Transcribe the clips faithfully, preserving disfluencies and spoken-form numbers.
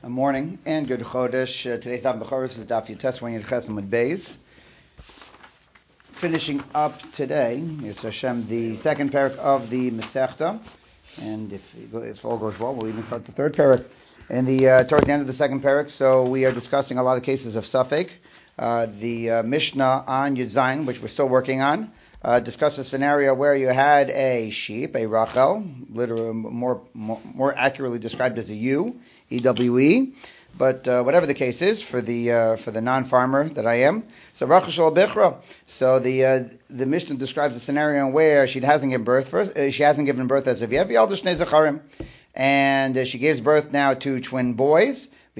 Morning and good Chodesh. Uh, today's Daf Bechoros is Daf Yutes one Yud Ches Amud Beis. Finishing up today, it's Hashem, the second parak of the Masechta, and if, if all goes well, we'll even start the third parak in the uh, towards the end of the second parak. So we are discussing a lot of cases of Safek. Uh, the uh, Mishnah on Yud Zayin, which we're still working on, uh, discussed a scenario where you had a sheep, a Rachel, literally more more, more accurately described as a ewe. E W E, but uh, whatever the case is for the uh, for the non-farmer that I am, so Rachel Shal Bichra. So the uh, the Mishnah describes a scenario where she hasn't given birth first. Uh, she hasn't given birth as of yet. And uh, she gives birth now to twin boys. And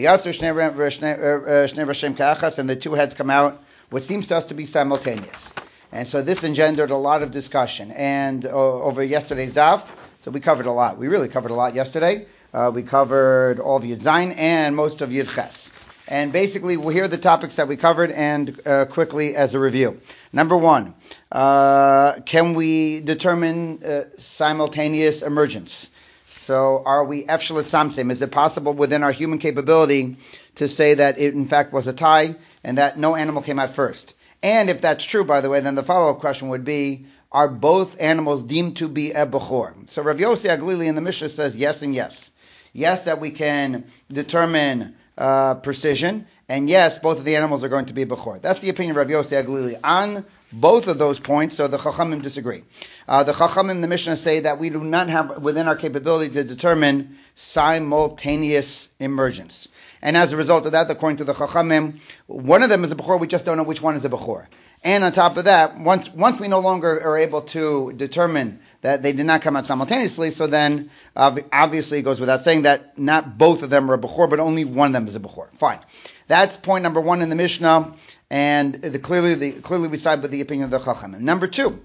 the two heads come out, what seems to us to be simultaneous. And so this engendered a lot of discussion. And uh, over yesterday's daf, so we covered a lot. We really covered a lot yesterday. Uh, we covered all of Yud Zayin and most of Yud Ches. And basically, well, here are the topics that we covered, and uh, quickly as a review. Number one, uh, can we determine uh, simultaneous emergence? So are we Efshel Samsem? Is it possible within our human capability to say that it in fact was a tie and that no animal came out first? And if that's true, by the way, then the follow-up question would be, are both animals deemed to be a Bechor? So Rav Yossi Aglili in the Mishnah says yes and yes. Yes, that we can determine uh, precision, and yes, both of the animals are going to be a Bechor. That's the opinion of Rav Yossi Aglili on both of those points, so the Chachamim disagree. Uh, the Chachamim, the Mishnah, say that we do not have within our capability to determine simultaneous emergence. And as a result of that, according to the Chachamim, one of them is a Bechor, we just don't know which one is a Bechor. And on top of that, once once we no longer are able to determine that they did not come out simultaneously, so then uh, obviously it goes without saying that not both of them are a Bechor, but only one of them is a Bechor. Fine. That's point number one in the Mishnah, and the, clearly the, clearly we side with the opinion of the Chachamim. Number two,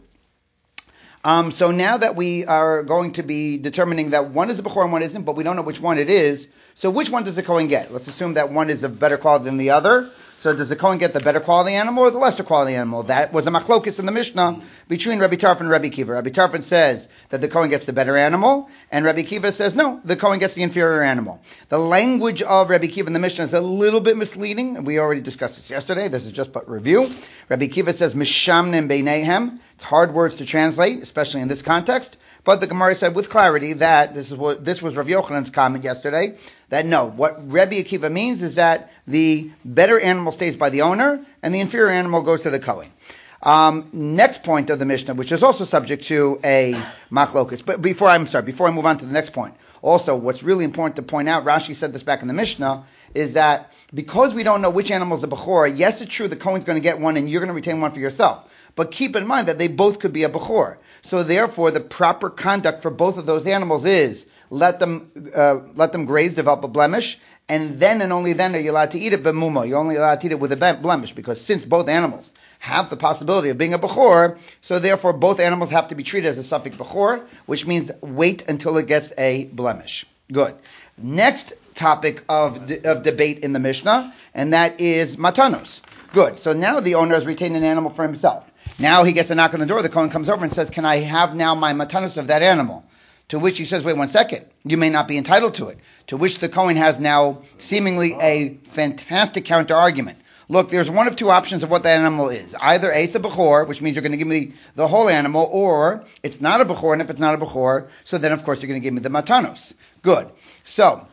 um, so now that we are going to be determining that one is a Bechor and one isn't, but we don't know which one it is, so which one does the Kohen get? Let's assume that one is of better quality than the other. So does the Kohen get the better quality animal or the lesser quality animal? That was a machlokis in the Mishnah between Rabbi Tarfon and Rabbi Kiva. Rabbi Tarfon says that the Kohen gets the better animal, and Rabbi Kiva says no, the Kohen gets the inferior animal. The language of Rabbi Kiva in the Mishnah is a little bit misleading. We already discussed this yesterday. This is just but review. Rabbi Kiva says mishamnem beinehem. It's hard words to translate, especially in this context. But the Gemara said with clarity that this is what this was Rav Yochanan's comment yesterday. That no, what Rabbi Akiva means is that the better animal stays by the owner and the inferior animal goes to the Kohen. Um, next point of the Mishnah, which is also subject to a machlokus. But before I'm sorry, before I move on to the next point, also what's really important to point out, Rashi said this back in the Mishnah, is that because we don't know which animal is a Bechor, yes, it's true the Kohen's going to get one and you're going to retain one for yourself. But keep in mind that they both could be a Bechor. So therefore, the proper conduct for both of those animals is let them uh, let them graze, develop a blemish, and then and only then are you allowed to eat it b'muma. You're only allowed to eat it with a blemish, because since both animals have the possibility of being a Bechor, so therefore both animals have to be treated as a Safek Bechor, which means wait until it gets a blemish. Good. Next topic of de- of debate in the Mishnah, and that is matanos. Good. So now the owner has retained an animal for himself. Now he gets a knock on the door. The Kohen comes over and says, can I have now my matanos of that animal? To which he says, wait one second. You may not be entitled to it. To which the Kohen has now seemingly a fantastic counter-argument. Look, there's one of two options of what that animal is. Either A, it's a Bechor, which means you're going to give me the whole animal, or it's not a Bechor, and if it's not a Bechor, so then of course you're going to give me the matanos. Good. So,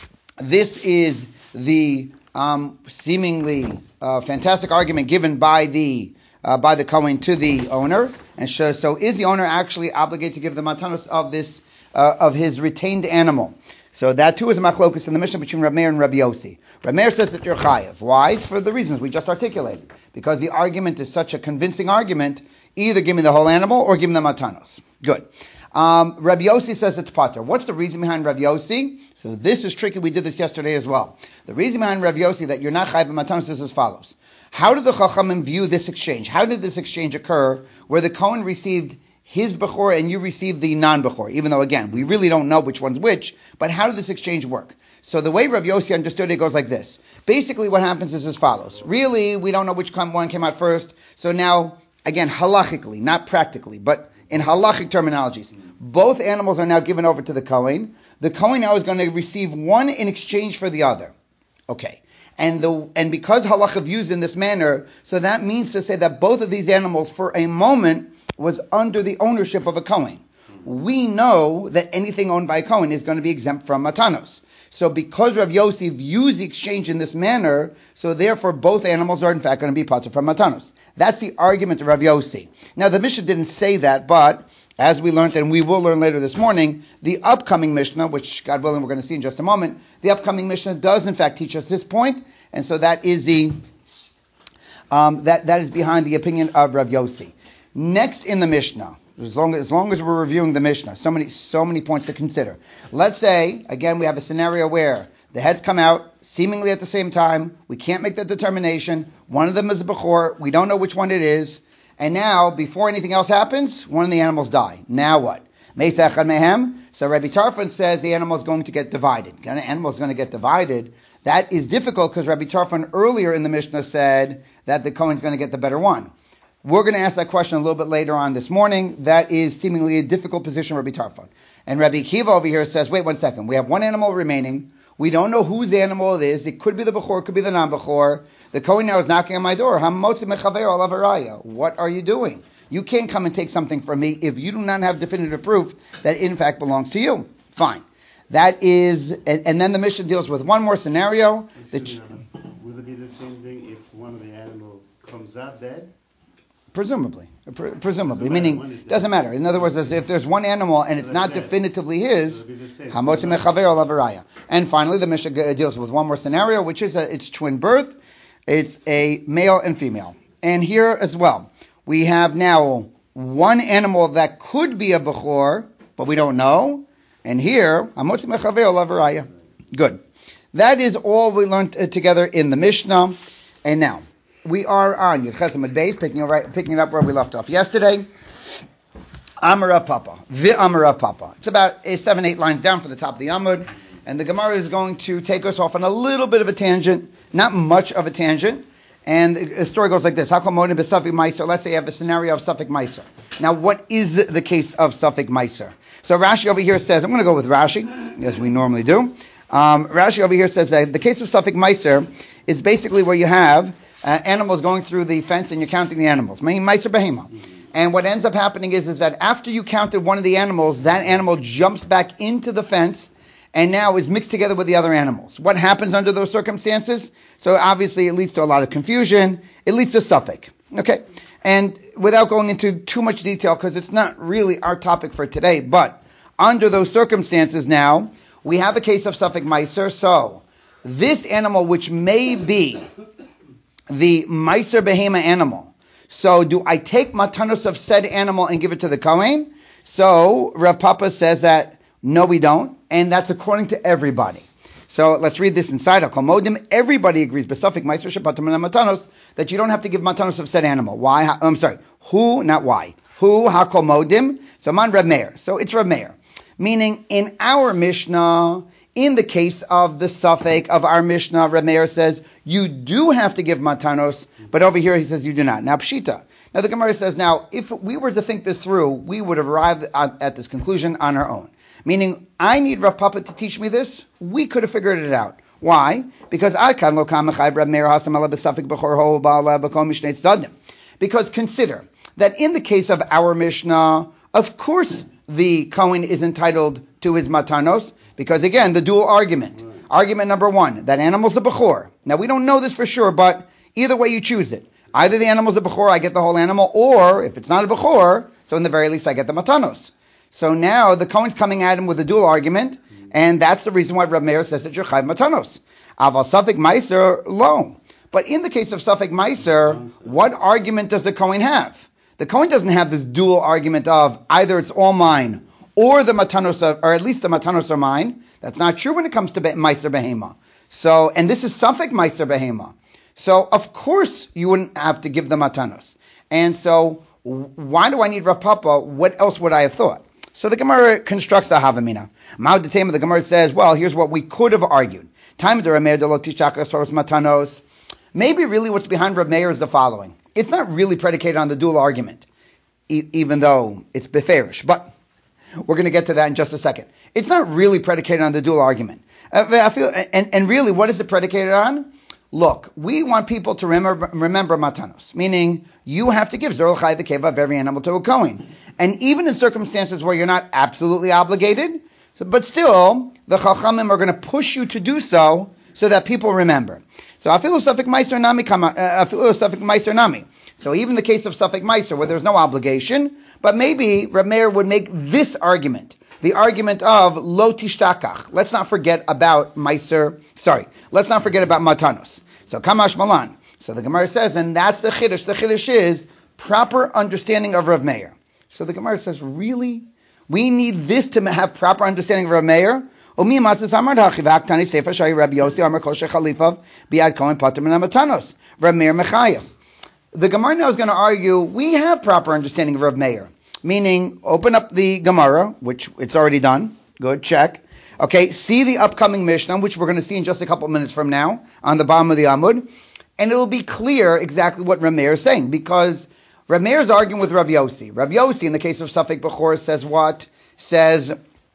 this is the um, seemingly uh, fantastic argument given by the Uh, by the Kohen to the owner, and so, so is the owner actually obligated to give the matanos of this uh, of his retained animal? So that too is a machlokus in the Mishnah between Rav Meir and Rabbi Yossi. Rav Meir says that you're chayav. Why? It's for the reasons we just articulated. Because the argument is such a convincing argument. Either give me the whole animal or give me the matanos. Good. Um, Rabbi Yossi says it's pater. What's the reason behind Rabbi Yossi? So this is tricky. We did this yesterday as well. The reason behind Rabbi Yossi that you're not chayav matanos is as follows. How did the Chachamim view this exchange? How did this exchange occur where the Kohen received his Bechor and you received the non-Bechor? Even though, again, we really don't know which one's which, but how did this exchange work? So the way Rav Yossi understood it goes like this. Basically what happens is as follows. Really, we don't know which one came out first, so now, again, halachically, not practically, but in halachic terminologies, both animals are now given over to the Kohen. The Kohen now is going to receive one in exchange for the other. Okay. And the and because halacha views in this manner, so that means to say that both of these animals for a moment was under the ownership of a Kohen. We know that anything owned by a Kohen is going to be exempt from matanos. So because Rav Yossi views the exchange in this manner, so therefore both animals are in fact going to be patur from matanos. That's the argument of Rav Yossi. Now the Mishnah didn't say that, but as we learned, and we will learn later this morning, the upcoming Mishnah, which God willing we're going to see in just a moment, the upcoming Mishnah does in fact teach us this point, and so that is the um, that that is behind the opinion of Rav Yossi. Next in the Mishnah, as long as, as long as we're reviewing the Mishnah, so many so many points to consider. Let's say again we have a scenario where the heads come out seemingly at the same time. We can't make the determination. One of them is a bechor. We don't know which one it is. And now, before anything else happens, one of the animals die. Now what? Meisach and Mehem. So Rabbi Tarfon says the animal is going to get divided. The animal is going to get divided. That is difficult because Rabbi Tarfon earlier in the Mishnah said that the Kohen is going to get the better one. We're going to ask that question a little bit later on this morning. That is seemingly a difficult position, Rabbi Tarfon. And Rabbi Akiva over here says, wait one second. We have one animal remaining. We don't know whose animal it is. It could be the Bechor, it could be the non-Bechor. The Kohen now is knocking on my door. What are you doing? You can't come and take something from me if you do not have definitive proof that it in fact belongs to you. Fine. That is, and, and then the Mishnah deals with one more scenario. Excuse me, will it be the same thing if one of the animals comes out dead? Presumably, Pre- presumably, Doesn't meaning matter, doesn't matter. In other words, as if there's one animal and it's not definitively his, and finally the Mishnah deals with one more scenario, which is a, it's twin birth, it's a male and female, and here as well we have now one animal that could be a bechor, but we don't know, and here good. That is all we learned uh, together in the Mishnah, and now. We are on Yud Ches Amud Beis, picking, right, picking it up where we left off yesterday. Amar Papa, the Amar Papa. It's about uh, seven, eight lines down from the top of the Amud, and the Gemara is going to take us off on a little bit of a tangent, not much of a tangent. And the story goes like this: Hakol Modim b'Safek Meiser. Let's say you have a scenario of Safek Meiser. Now, what is the case of Safek Meiser? So Rashi over here says, I'm going to go with Rashi, as we normally do. Um, Rashi over here says that the case of Safek Meiser is basically where you have Uh, animals going through the fence and you're counting the animals, meaning Meiser Behema. Mm-hmm. And what ends up happening is, is that after you counted one of the animals, that animal jumps back into the fence and now is mixed together with the other animals. What happens under those circumstances? So obviously it leads to a lot of confusion. It leads to Safek. Okay? And without going into too much detail, because it's not really our topic for today, but under those circumstances now, we have a case of Safek Meiser. So this animal, which may be the Meiser Behema animal. So do I take matanos of said animal and give it to the Kohen? So Rav Papa says that no, we don't, and that's according to everybody. So let's read this inside. Everybody agrees, B'Safek Meiser Shepatim Matanos, that you don't have to give matanos of said animal. Why? I'm sorry. Who? Not why. Who? Hakol Modim. So man Rav Meir. So it's Rav Meir. Meaning in our Mishnah, in the case of the Safek of our Mishnah, Rav Meir says you do have to give matanos, but over here he says you do not. Now Pshita. Now the Gemara says, now if we were to think this through, we would have arrived at, at this conclusion on our own. Meaning, I need Rav Papa to teach me this. We could have figured it out. Why? Because Because consider that in the case of our Mishnah, of course the Kohen is entitled to his matanos, because again, the dual argument. Right. Argument number one, that animal's a bechor. Now we don't know this for sure, but either way you choose it. Either the animal's a bechor, I get the whole animal, or if it's not a bechor, so in the very least I get the matanos. So now the Kohen's coming at him with a dual argument, and that's the reason why Rav Meir says that you're chayv matanos. Aval Safek Meiser, lo. But in the case of Safek Meiser, what argument does the Kohen have? The Kohen doesn't have this dual argument of either it's all mine, or the matanos, are, or at least the matanos are mine. That's not true when it comes to Meiser Behema. So, and this is Safek Meiser Behema. So, of course, you wouldn't have to give the matanos. And so, why do I need Rav Papa? What else would I have thought? So the Gemara constructs the Havamina. Ma'od Detema, the Gemara says, well, here's what we could have argued. Time de Rameir de lo tishachas soros matanos. Maybe really what's behind Rav Meir is the following. It's not really predicated on the dual argument, e- even though it's beferish. But We're going to get to that in just a second. It's not really predicated on the dual argument. Uh, I feel, and, and really, what is it predicated on? Look, we want people to remember, remember matanos, meaning you have to give Zerul Chai V'Keva of every animal to a Kohen. And even in circumstances where you're not absolutely obligated, but still, the Chachamim are going to push you to do so, so that people remember. So I feel Safek Meiser Nami, I feel Safek Meiser Nami. So even the case of Safek Meiser, where there's no obligation, but maybe Reb Meir would make this argument, the argument of Lo Tishtakach. Let's not forget about Meiser, sorry, let's not forget about Matanos. So Kamash Malan. So the Gemara says, and that's the Chiddush. The Chiddush is proper understanding of Rav Meir. So the Gemara says, really? We need this to have proper understanding of Rav Meir? The Gemara now is going to argue, we have proper understanding of Rav Meir. Meaning, open up the Gemara, which it's already done. Good, check. Okay, see the upcoming Mishnah, which we're going to see in just a couple of minutes from now, on the bottom of the Amud, and it'll be clear exactly what Rav Meir is saying, because Rav Meir is arguing with Rav Yossi. Rav Yossi, in the case of Safek Bechor, says what? Says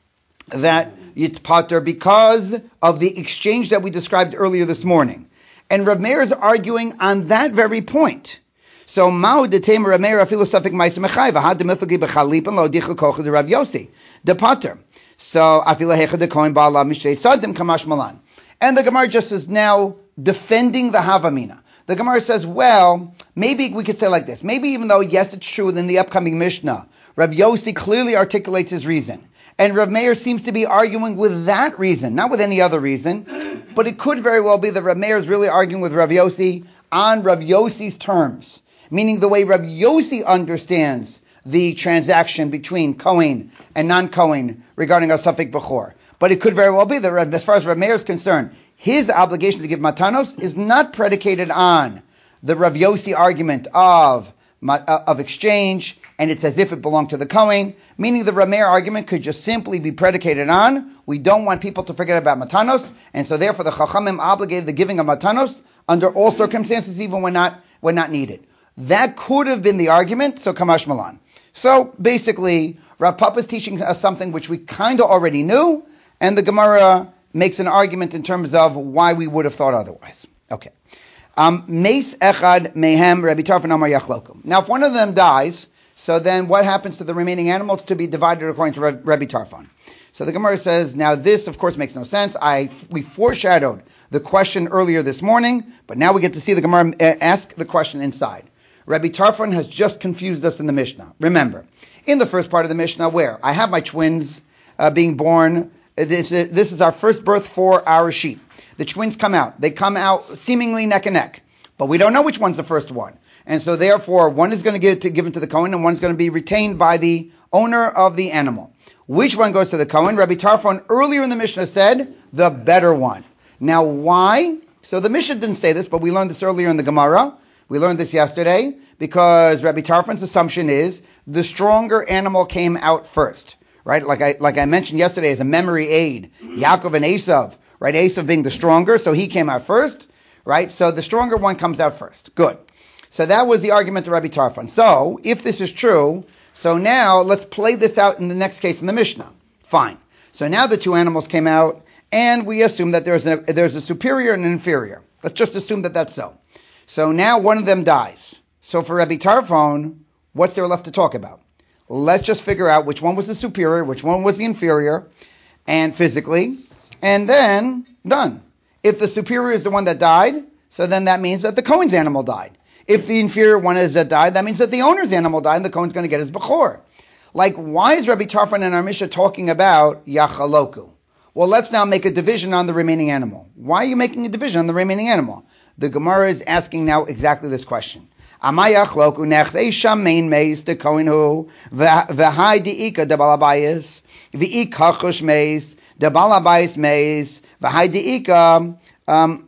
that it's pater because of the exchange that we described earlier this morning. And Rav Meir is arguing on that very point. So, Mao de Tamer Rav Meir afilu Safek Ma'aser Mechayva had de miflagi b'chalipin lo dichel kocha de Rav Yossi de pater. So, afilu hecha de kohen ba'ala mishrei sadim kamash malan. And the Gemara just is now defending the Havamina. The Gemara says, well, maybe we could say like this. Maybe even though, yes, it's true, in the upcoming Mishnah, Rav Yossi clearly articulates his reason. And Rav Meir seems to be arguing with that reason, not with any other reason. But it could very well be that Rav Meir is really arguing with Rav Yossi on Rav Yossi's terms. Meaning the way Rav Yossi understands the transaction between Kohen and non-Kohen regarding our Safek Bechor. But it could very well be that as far as Rav Meir is concerned, his obligation to give matanos is not predicated on the Rav Yossi argument of, of exchange, and it's as if it belonged to the Kohen, meaning the Rav Meir argument could just simply be predicated on, we don't want people to forget about matanos, and so therefore the Chachamim obligated the giving of matanos under all circumstances, even when not, when not needed. That could have been the argument, so Kamash Malan. So basically, Rav Papa is teaching us something which we kind of already knew, and the Gemara makes an argument in terms of why we would have thought otherwise. Okay. Um, Meis Echad Mehem Rabbi Tarfon Amar Yachlokum. Now, if one of them dies, so then what happens to the remaining animals? To be divided according to Rabbi Tarfon. So the Gemara says, now this, of course, makes no sense. I we foreshadowed the question earlier this morning, but now we get to see the Gemara ask the question inside. Rabbi Tarfon has just confused us in the Mishnah. Remember, in the first part of the Mishnah, where I have my twins uh, being born, this is, this is our first birth for our sheep. The twins come out. They come out seemingly neck and neck, but we don't know which one's the first one. And so therefore, one is going to give to given to the Kohen, and one's going to be retained by the owner of the animal. Which one goes to the Kohen? Rabbi Tarfon earlier in the Mishnah said, the better one. Now why? So the Mishnah didn't say this, but we learned this earlier in the Gemara. We learned this yesterday, because Rabbi Tarfon's assumption is the stronger animal came out first. Right? Like I like I mentioned yesterday as a memory aid, Yaakov and Esav, right? Esav being the stronger, so he came out first, right? So the stronger one comes out first. Good. So that was the argument of Rabbi Tarfon. So if this is true, so now let's play this out in the next case in the Mishnah. Fine. So now the two animals came out, and we assume that there's a there's a superior and an inferior. Let's just assume that that's so. So now one of them dies. So for Rabbi Tarfon, what's there left to talk about? Let's just figure out which one was the superior, which one was the inferior, and physically, and then done. If the superior is the one that died, so then that means that the Kohen's animal died. If the inferior one is that died, that means that the owner's animal died, and the Kohen's going to get his Bechor. Like, why is Rabbi Tarfon and our Mishnah talking about Yachaloku? Well, let's now make a division on the remaining animal. Why are you making a division on the remaining animal? The Gemara is asking now exactly this question. Amayachloku nechse shamein meis de kohen hu v'hai deika de balabayis v'ik kachush meis de balabayis meis v'hai deika um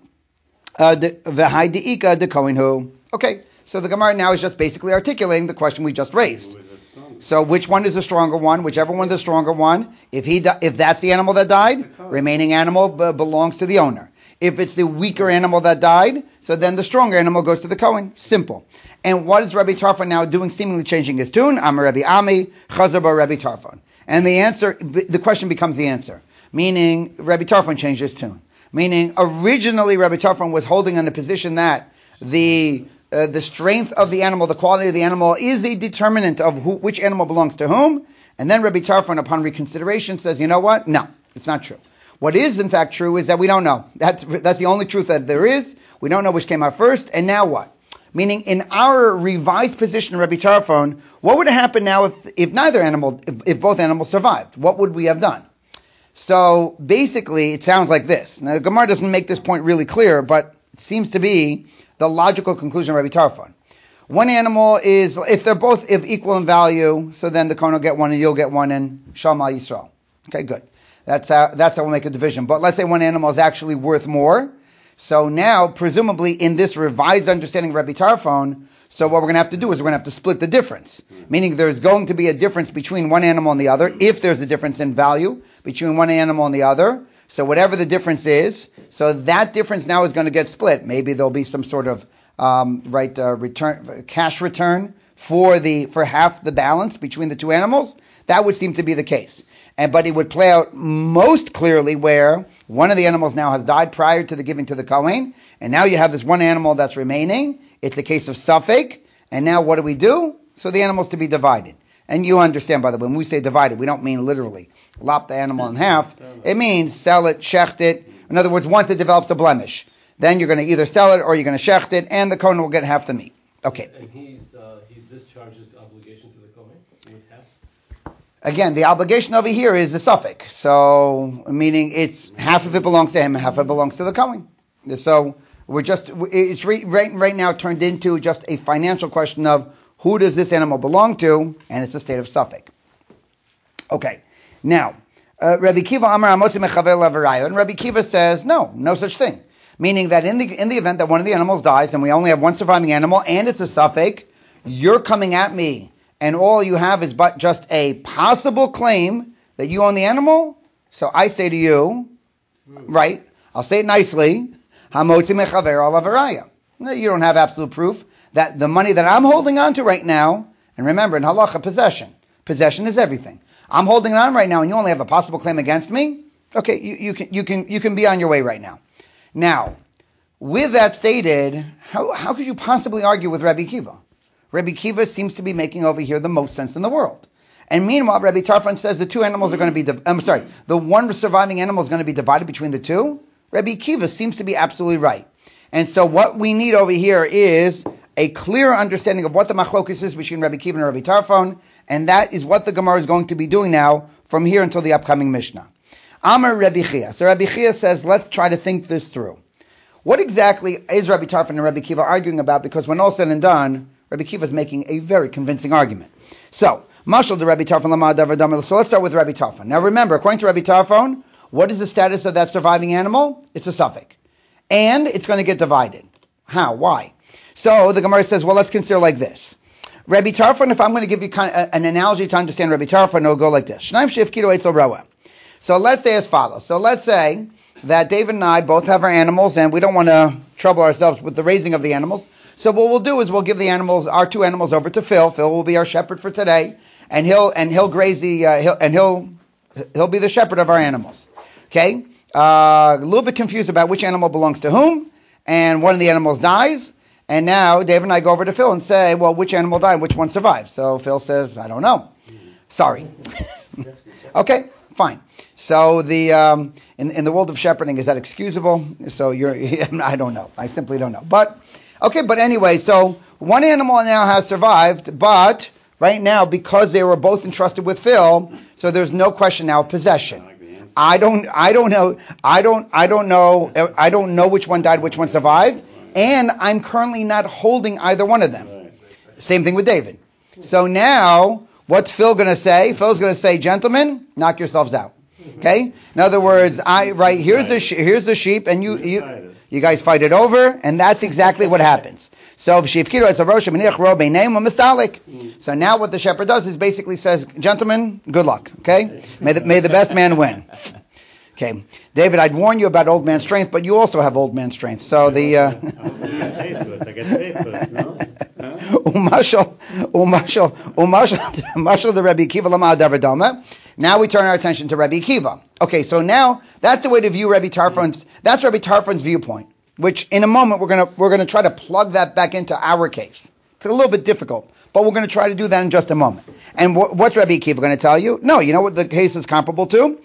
v'hai deika de kohen hu. Okay, so the Gemara now is just basically articulating the question we just raised. So which one is the stronger one? Whichever one is the stronger one. If he di- if that's the animal that died, remaining animal b- belongs to the owner. If it's the weaker animal that died, so then the stronger animal goes to the Kohen. Simple. And what is Rabbi Tarfon now doing, seemingly changing his tune? Amar Rabbi Ami, Chazar bar Rabbi Tarfon. And the answer, the question becomes the answer. Meaning, Rabbi Tarfon changed his tune. Meaning, originally Rabbi Tarfon was holding on a position that the uh, the strength of the animal, the quality of the animal, is a determinant of who, which animal belongs to whom. And then Rabbi Tarfon, upon reconsideration, says, you know what? No, it's not true. What is, in fact, true is that we don't know. That's, that's the only truth that there is. We don't know which came out first. And now what? Meaning, in our revised position, Rabbi Tarfon, what would have happened now if, if neither animal, if, if both animals survived? What would we have done? So, basically, it sounds like this. Now, the Gemara doesn't make this point really clear, but it seems to be the logical conclusion of Rabbi Tarfon. One animal is, if they're both if equal in value, so then the Kohen will get one and you'll get one and Shama Yisrael. Okay, good. That's how, that's how we'll make a division. But let's say one animal is actually worth more. So now, presumably, in this revised understanding of Rabbi Tarfon, so what we're going to have to do is we're going to have to split the difference. Meaning there's going to be a difference between one animal and the other, if there's a difference in value between one animal and the other. So whatever the difference is, so that difference now is going to get split. Maybe there'll be some sort of um, right uh, return, cash return for the for half the balance between the two animals. That would seem to be the case. And but it would play out most clearly where one of the animals now has died prior to the giving to the Kohen, and now you have this one animal that's remaining. It's a case of suffix, and now what do we do? So the animal's to be divided. And you understand, by the way, when we say divided, we don't mean literally lop the animal in half. It means sell it, shecht it. In other words, once it develops a blemish, then you're going to either sell it or you're going to shecht it, and the Kohen will get half the meat. Okay. And he's uh, he discharges obligation to the Kohen with half? Again, the obligation over here is the suffix. So, meaning it's half of it belongs to him, half of it belongs to the Kohen. So, we're just, it's right, right, right now turned into just a financial question of who does this animal belong to, and it's a state of suffix. Okay. Now, uh, Rabbi Kiva Amar Amotzi Mechaver Lavaraya, and Rabbi Kiva says, no, no such thing. Meaning that in the in the event that one of the animals dies, and we only have one surviving animal, and it's a suffix, you're coming at me, and all you have is but just a possible claim that you own the animal. So I say to you, right, I'll say it nicely, Hamotzi Mechaver Lavaraya. No, you don't have absolute proof that the money that I'm holding on to right now, and remember in halacha, possession. Possession is everything. I'm holding it on right now, and you only have a possible claim against me. Okay, you, you can you can you can be on your way right now. Now, with that stated, how how could you possibly argue with Rabbi Kiva? Rabbi Kiva seems to be making over here the most sense in the world. And meanwhile, Rabbi Tarfon says the two animals are going to be, div- I'm sorry, the one surviving animal is going to be divided between the two. Rabbi Kiva seems to be absolutely right. And so what we need over here is a clear understanding of what the machlokus is between Rabbi Kiva and Rabbi Tarfon, and that is what the Gemara is going to be doing now from here until the upcoming Mishnah. Amar Rabbi Chia. So Rabbi Chia says, let's try to think this through. What exactly is Rabbi Tarfon and Rabbi Kiva arguing about? Because when all said and done, Rabbi Kiva is making a very convincing argument. So, Mashal de Rabbi Tarfon Lama Davar Damar. So let's start with Rabbi Tarfon. Now remember, according to Rabbi Tarfon, what is the status of that surviving animal? It's a suffix. And it's going to get divided. How? Why? So the Gemara says, well, let's consider like this. Rabbi Tarfon, if I'm going to give you kind of an analogy to understand Rabbi Tarfon, it'll go like this. Shnaim shefkidu eitzel roa. So let's say as follows. So let's say that David and I both have our animals, and we don't want to trouble ourselves with the raising of the animals. So what we'll do is we'll give the animals, our two animals, over to Phil. Phil will be our shepherd for today, and he'll and he'll graze the uh, he'll, and he'll he'll be the shepherd of our animals. Okay, uh, a little bit confused about which animal belongs to whom, and one of the animals dies, and now David and I go over to Phil and say, well, which animal died, which one survived? So Phil says, I don't know. Sorry. Okay, fine. So the um, in in the world of shepherding, is that excusable? So you're I don't know. I simply don't know. But okay, but anyway, so one animal now has survived, but right now, because they were both entrusted with Phil, so there's no question now of possession. I don't I don't know I don't I don't know I don't know which one died, which one survived, and I'm currently not holding either one of them. Same thing with David. So now, what's Phil going to say? Phil's going to say, gentlemen, knock yourselves out. Okay? In other words, I right here's the sh- here's the sheep, and you you you guys fight it over, and that's exactly what happens. So so now what the shepherd does is basically says, gentlemen, good luck. Okay? May the may the best man win. Okay, David, I'd warn you about old man strength, but you also have old man strength. So the uh, umashal umashal umashal umashal the Rabbi Kiva lama davardama. Now we turn our attention to Rabbi Akiva. Okay, so now that's the way to view Rabbi Tarfon's, that's Rabbi Tarfon's viewpoint, which in a moment we're going to we're going to try to plug that back into our case. It's a little bit difficult, but we're going to try to do that in just a moment. And wh- what's Rabbi Akiva going to tell you? No, you know what the case is comparable to?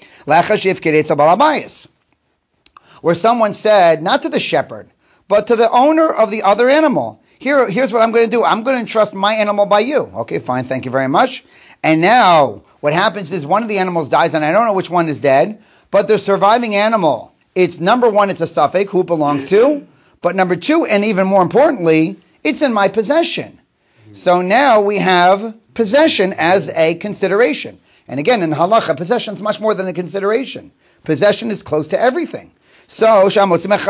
Where someone said, not to the shepherd, but to the owner of the other animal, Here, here's what I'm going to do. I'm going to entrust my animal by you. Okay, fine, thank you very much. And now what happens is one of the animals dies, and I don't know which one is dead, but the surviving animal, it's number one, it's a suffix, who it belongs to, but number two, and even more importantly, it's in my possession. So now we have possession as a consideration. And again, in halacha, possession is much more than a consideration. Possession is close to everything. So, so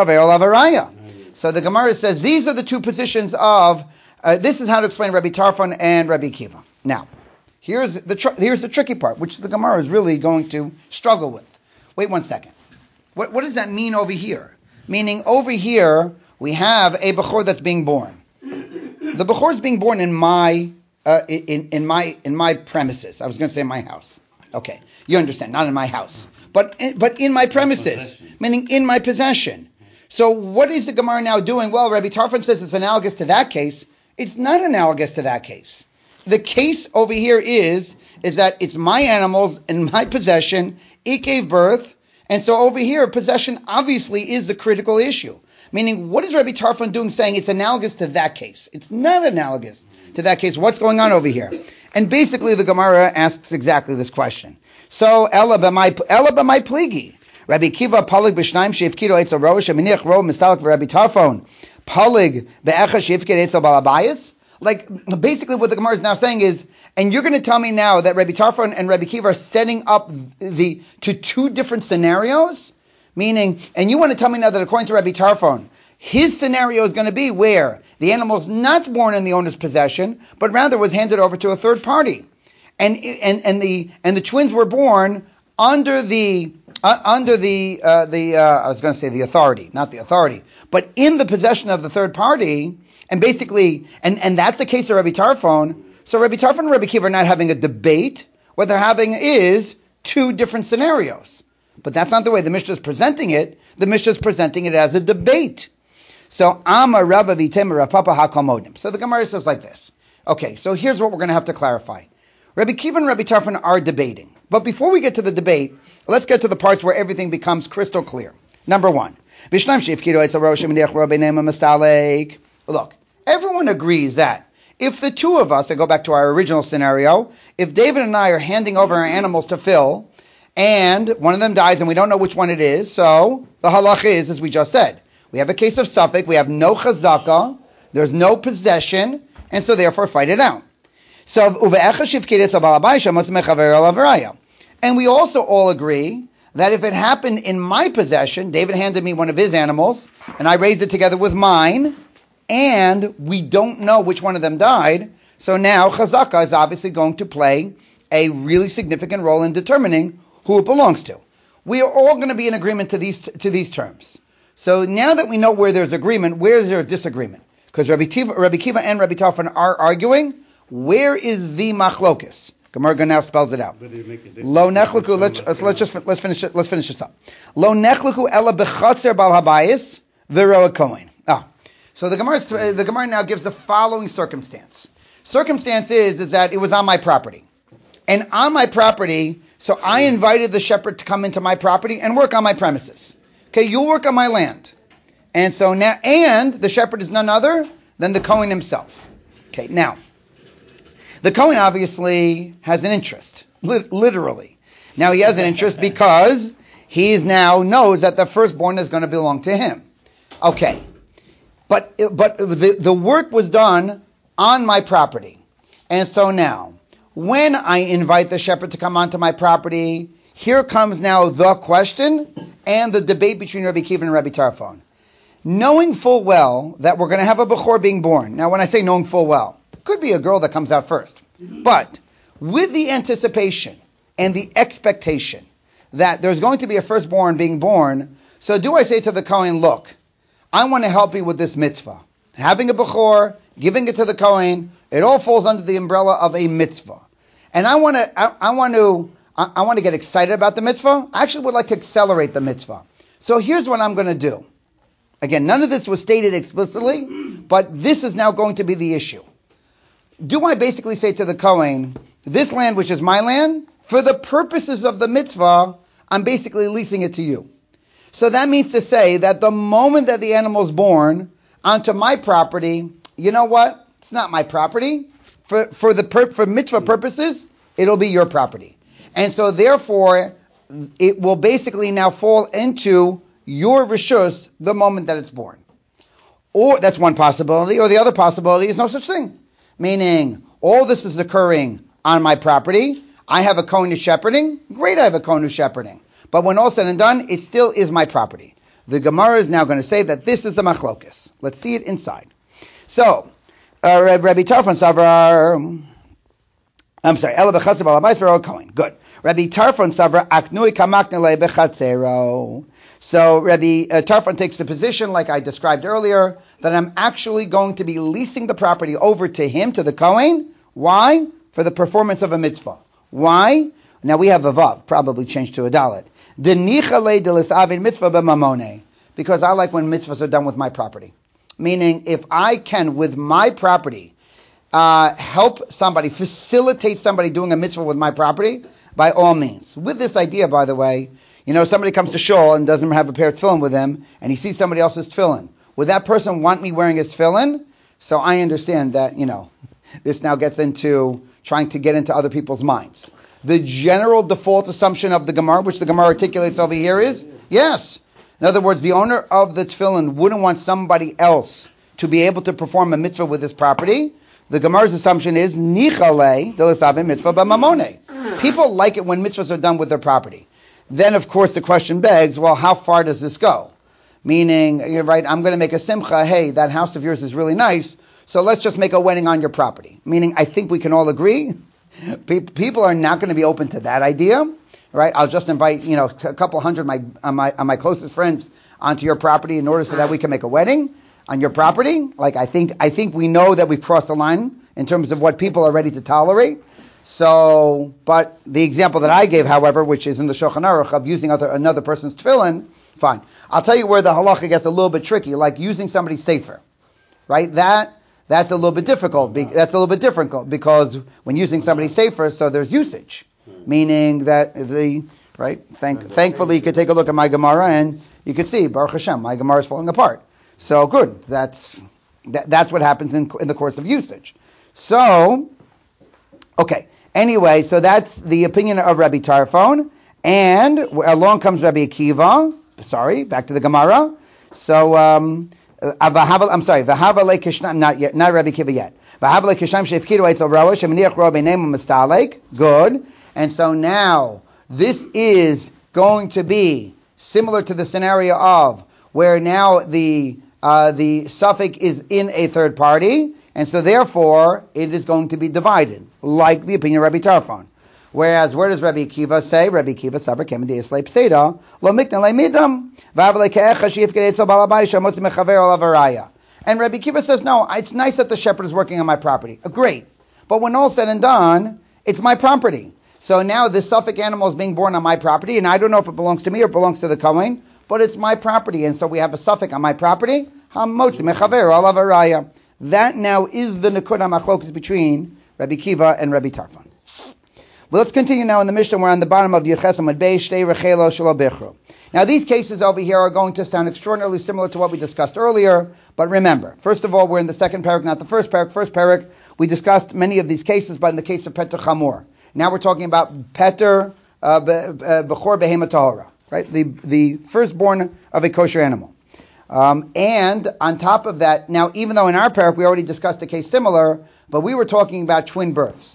the Gemara says these are the two positions of, uh, this is how to explain Rabbi Tarfon and Rabbi Akiva. Now, here's the tr- here's the tricky part, which the Gemara is really going to struggle with. Wait one second. What, what does that mean over here? Meaning over here, we have a Bechor that's being born. The Bechor is being born in my uh, in in my in my premises. I was going to say my house. Okay, you understand? Not in my house, but in, but in my premises, meaning in my possession. So what is the Gemara now doing? Well, Rabbi Tarfon says it's analogous to that case. It's not analogous to that case. The case over here is is that it's my animals in my possession. It gave birth, and so over here, possession obviously is the critical issue. Meaning, what is Rabbi Tarfon doing saying it's analogous to that case? It's not analogous to that case. What's going on over here? And basically, the Gemara asks exactly this question. So, Ella b'may pligi. Rabbi Akiva palig b'shnaim she'ifkido etzel rosh aminiach ro mistalek v'Rabbi Tarfon palig be'echa she'ifkid etzel balabayas. Like, basically what the Gemara is now saying is, and you're going to tell me now that Rabbi Tarfon and Rabbi Akiva are setting up the to two different scenarios? Meaning, and you want to tell me now that according to Rabbi Tarfon, his scenario is going to be where the animal is not born in the owner's possession, but rather was handed over to a third party, and and and the and the twins were born under the uh, under the uh, the uh, I was going to say the authority, not the authority, but in the possession of the third party, and basically, and and that's the case of Rabbi Tarfon. So Rabbi Tarfon and Rabbi Akiva are not having a debate. What they're having is two different scenarios. But that's not the way the Mishnah is presenting it. The Mishnah is presenting it as a debate. So, Ama Rava Vitem Rapapa HaKamodim. So the Gemara says like this. Okay, so here's what we're going to have to clarify. Rabbi Akiva and Rabbi Tarfon are debating. But before we get to the debate, let's get to the parts where everything becomes crystal clear. Number one. Look, everyone agrees that if the two of us, I go back to our original scenario, if David and I are handing over our animals to Phil, and one of them dies and we don't know which one it is, so the halach is, as we just said, we have a case of suffix, we have no chazaka, there's no possession, and so therefore fight it out. So, and we also all agree that if it happened in my possession, David handed me one of his animals, and I raised it together with mine, and we don't know which one of them died, so now chazaka is obviously going to play a really significant role in determining who it belongs to. We are all going to be in agreement to these to these terms. So now that we know where there's agreement, where is there a disagreement? Because Rabbi Akiva, Rabbi Akiva and Rabbi Tarfon are arguing, where is the machlokus? Gemara now spells it out. Lo nechluku. Let's let's, let's just let's finish it. Let's finish this up. Lo nechluku ela bechatzer bal habayis v'roa kohen. Ah, so the Gemara the Gemara now gives the following circumstance. Circumstance is is that it was on my property, and on my property. So I invited the shepherd to come into my property and work on my premises. Okay, you'll work on my land. And so now, and the shepherd is none other than the Kohen himself. Okay, now, the Kohen obviously has an interest, li- literally. Now he has an interest because he now knows that the firstborn is going to belong to him. Okay, but but the, the work was done on my property. And so now, when I invite the shepherd to come onto my property, here comes now the question and the debate between Rabbi Akiva and Rabbi Tarfon. Knowing full well that we're going to have a Bechor being born. Now, when I say knowing full well, it could be a girl that comes out first. But with the anticipation and the expectation that there's going to be a firstborn being born, so do I say to the Kohen, look, I want to help you with this mitzvah. Having a Bechor, giving it to the Kohen, it all falls under the umbrella of a mitzvah. And I want to, I, I want to, I, I want to get excited about the mitzvah. I actually would like to accelerate the mitzvah. So here's what I'm going to do. Again, none of this was stated explicitly, but this is now going to be the issue. Do I basically say to the Kohen, this land, which is my land, for the purposes of the mitzvah, I'm basically leasing it to you. So that means to say that the moment that the animal is born onto my property, you know what? It's not my property. For for the per, for mitzvah purposes, it'll be your property. And so therefore, it will basically now fall into your rishus the moment that it's born. Or that's one possibility. Or the other possibility is no such thing. Meaning, all this is occurring on my property. I have a kohen who's shepherding. Great, I have a kohen who's shepherding. But when all's said and done, it still is my property. The Gemara is now going to say that this is the machlokas. Let's see it inside. So, uh, Rabbi Tarfon Savra, I'm sorry, Ela b'chatzir b'alamais v'ro kohen. Good. Rabbi Tarfon Savra, aknui kamaknele b'chatzero. So Rabbi uh, Tarfon takes the position, like I described earlier, that I'm actually going to be leasing the property over to him, to the Kohen. Why? For the performance of a mitzvah. Why? Now we have a vav, probably changed to a dalet. Because I like when mitzvahs are done with my property. Meaning, if I can, with my property, uh, help somebody, facilitate somebody doing a mitzvah with my property, by all means. With this idea, by the way, you know, somebody comes to shul and doesn't have a pair of tefillin with him, and he sees somebody else's tefillin. Would that person want me wearing his tefillin? So I understand that, you know, this now gets into trying to get into other people's minds. The general default assumption of the Gemara, which the Gemara articulates over here, is yes. In other words, the owner of the tefillin wouldn't want somebody else to be able to perform a mitzvah with his property. The Gemara's assumption is nichale delisavim mitzvah b'mamone. People like it when mitzvahs are done with their property. Then, of course, the question begs, well, how far does this go? Meaning, you're right, I'm going to make a simcha, hey, that house of yours is really nice, so let's just make a wedding on your property. Meaning, I think we can all agree, people are not going to be open to that idea, right? I'll just invite, you know, a couple hundred of my, of my, of my closest friends onto your property in order so that we can make a wedding on your property. Like, I think, I think we know that we've crossed the line in terms of what people are ready to tolerate. So, but the example that I gave, however, which is in the Shulchan Aruch of using other, another person's tefillin, fine. I'll tell you where the halacha gets a little bit tricky, like using somebody's sefer, right? That that's a little bit difficult. Be, that's a little bit difficult because when using somebody's sefer, so there's usage, meaning that the right. Thank, thankfully, you could take a look at my Gemara and you could see Baruch Hashem, my Gemara is falling apart. So good. That's that, that's what happens in in the course of usage. So, okay. Anyway, so that's the opinion of Rabbi Tarfon, and along comes Rabbi Akiva. Sorry, back to the Gemara. So, um, I'm sorry, V'havale Kishnam, not yet, not Rabbi Akiva yet. V'havale Kishnam sheifkidu eitzel roa sheminiach roa b'neim u'mistalek. Good. And so now this is going to be similar to the scenario of where now the uh, the suffix is in a third party. And so therefore, it is going to be divided, like the opinion of Rabbi Tarfon. Whereas, where does Rabbi Akiva say? Rabbi Akiva, Savar Kemedi Eslei Pseida, Lo Mikna Le Midam, Vavle Ke'echa Shif Gedetzel Balabai Shamotzi Mechaver Olavaraya. And Rabbi Akiva says, no, it's nice that the shepherd is working on my property. Uh, great. But when all's said and done, it's my property. So now this Suffolk animal is being born on my property, and I don't know if it belongs to me or it belongs to the Kohen, but it's my property. And so we have a Suffolk on my property, Hamotzi Mechaver Olavaraya. That now is the Nekuda Machlokas between Rabbi Akiva and Rabbi Tarfon. Well, let's continue now in the Mishnah. We're on the bottom of Yirches Amud Beis, Shtei Rechelo Shelo Bichru. Now, these cases over here are going to sound extraordinarily similar to what we discussed earlier, but remember, first of all, we're in the second parak, not the first parak. First parak, we discussed many of these cases, but in the case of Peter Chamor. Now we're talking about Peter Bechor Behema Tahora, right? The, the firstborn of a kosher animal. Um, and on top of that, now even though in our parak we already discussed a case similar, but we were talking about twin births.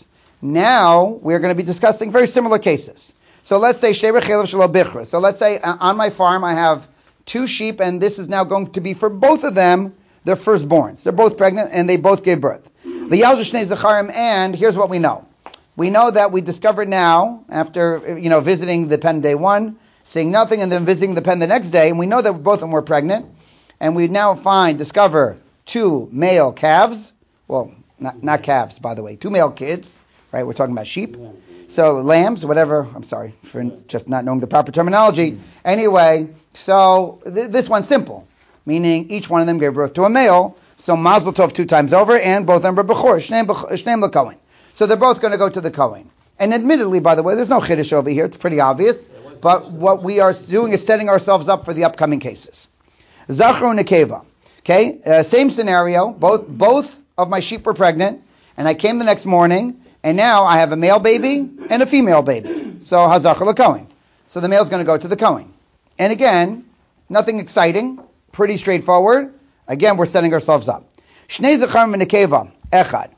Now we're going to be discussing very similar cases. So let's say Shtei Rechelav Shelo Bichra. So let's say uh, on my farm I have two sheep, and this is now going to be for both of them their firstborns. They're both pregnant and they both gave birth. V'yaldu Shnei Zacharim, and here's what we know. We know that we discovered now after you know visiting the pen day one, seeing nothing, and then visiting the pen the next day, and we know that both of them were pregnant. And we now find, discover two male calves. Well, not, not calves, by the way. Two male kids, right? We're talking about sheep. So lambs, whatever. I'm sorry for just not knowing the proper terminology. Anyway, so th- this one's simple, meaning each one of them gave birth to a male. So Mazel Tov two times over, and both of them are Bechor, Shneim Shneim LeKohen. So they're both going to go to the Kohen. And admittedly, by the way, there's no Chiddush over here. It's pretty obvious. But what we are doing is setting ourselves up for the upcoming cases. Zachar and Nekeva. Okay, uh, same scenario. Both both of my sheep were pregnant, and I came the next morning, and now I have a male baby and a female baby. So Hazachar LeKohen. So the male's going to go to the Kohen. And again, nothing exciting, pretty straightforward. Again, we're setting ourselves up. Shnei Zacharim v'Nekeva Echad.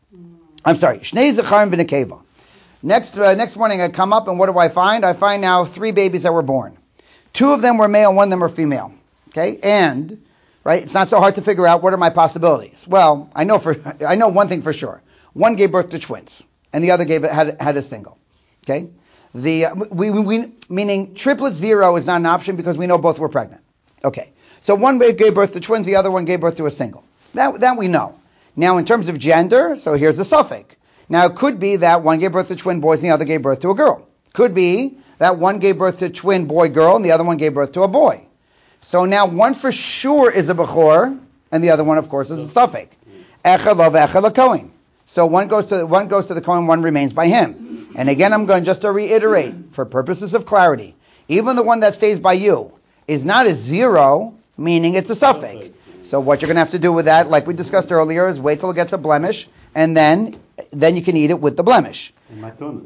I'm sorry, Shnei Zacharim v'Nekeva. Next uh, next morning I come up, and what do I find? I find now three babies that were born. Two of them were male, one of them were female. Okay, and right, it's not so hard to figure out what are my possibilities. Well, I know for I know one thing for sure. One gave birth to twins, and the other gave had had a single. Okay, the uh, we, we, we meaning triplet zero is not an option because we know both were pregnant. Okay, so one gave birth to twins, the other one gave birth to a single. That that we know. Now in terms of gender, so here's the suffix. Now it could be that one gave birth to twin boys and the other gave birth to a girl. Could be that one gave birth to twin boy girl and the other one gave birth to a boy. So now one for sure is a Bechor, and the other one, of course, is a suffix. Echad lo v'echad LeKohen. So one goes to one goes to the Kohen, one remains by him. And again, I'm going just to reiterate, for purposes of clarity, even the one that stays by you is not a zero, meaning it's a suffix. So what you're going to have to do with that, like we discussed earlier, is wait till it gets a blemish, and then then you can eat it with the blemish. And matanos.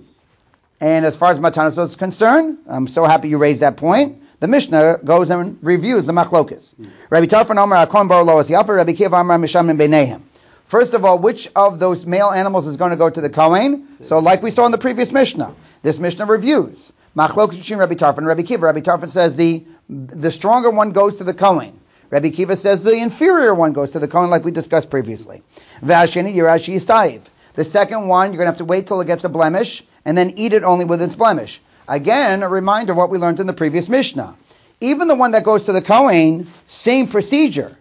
And as far as matanos is concerned, I'm so happy you raised that point. The Mishnah goes and reviews the machlokas. Mm. Rabbi Tarfon Omer Akon Bar Loas Yafer, Rabbi Kiva Amar Misham Beinehem. First of all, which of those male animals is going to go to the Kohen? So like we saw in the previous Mishnah, this Mishnah reviews machlokas between Rabbi Tarfon and Rabbi Kiva. Rabbi Tarfon says the the stronger one goes to the Kohen. Rabbi Kiva says the inferior one goes to the Kohen, like we discussed previously. V'asheni Yirashi Yistayiv. The second one, you're going to have to wait till it gets a blemish, and then eat it only with its blemish. Again, a reminder of what we learned in the previous Mishnah. Even the one that goes to the Kohen, same procedure,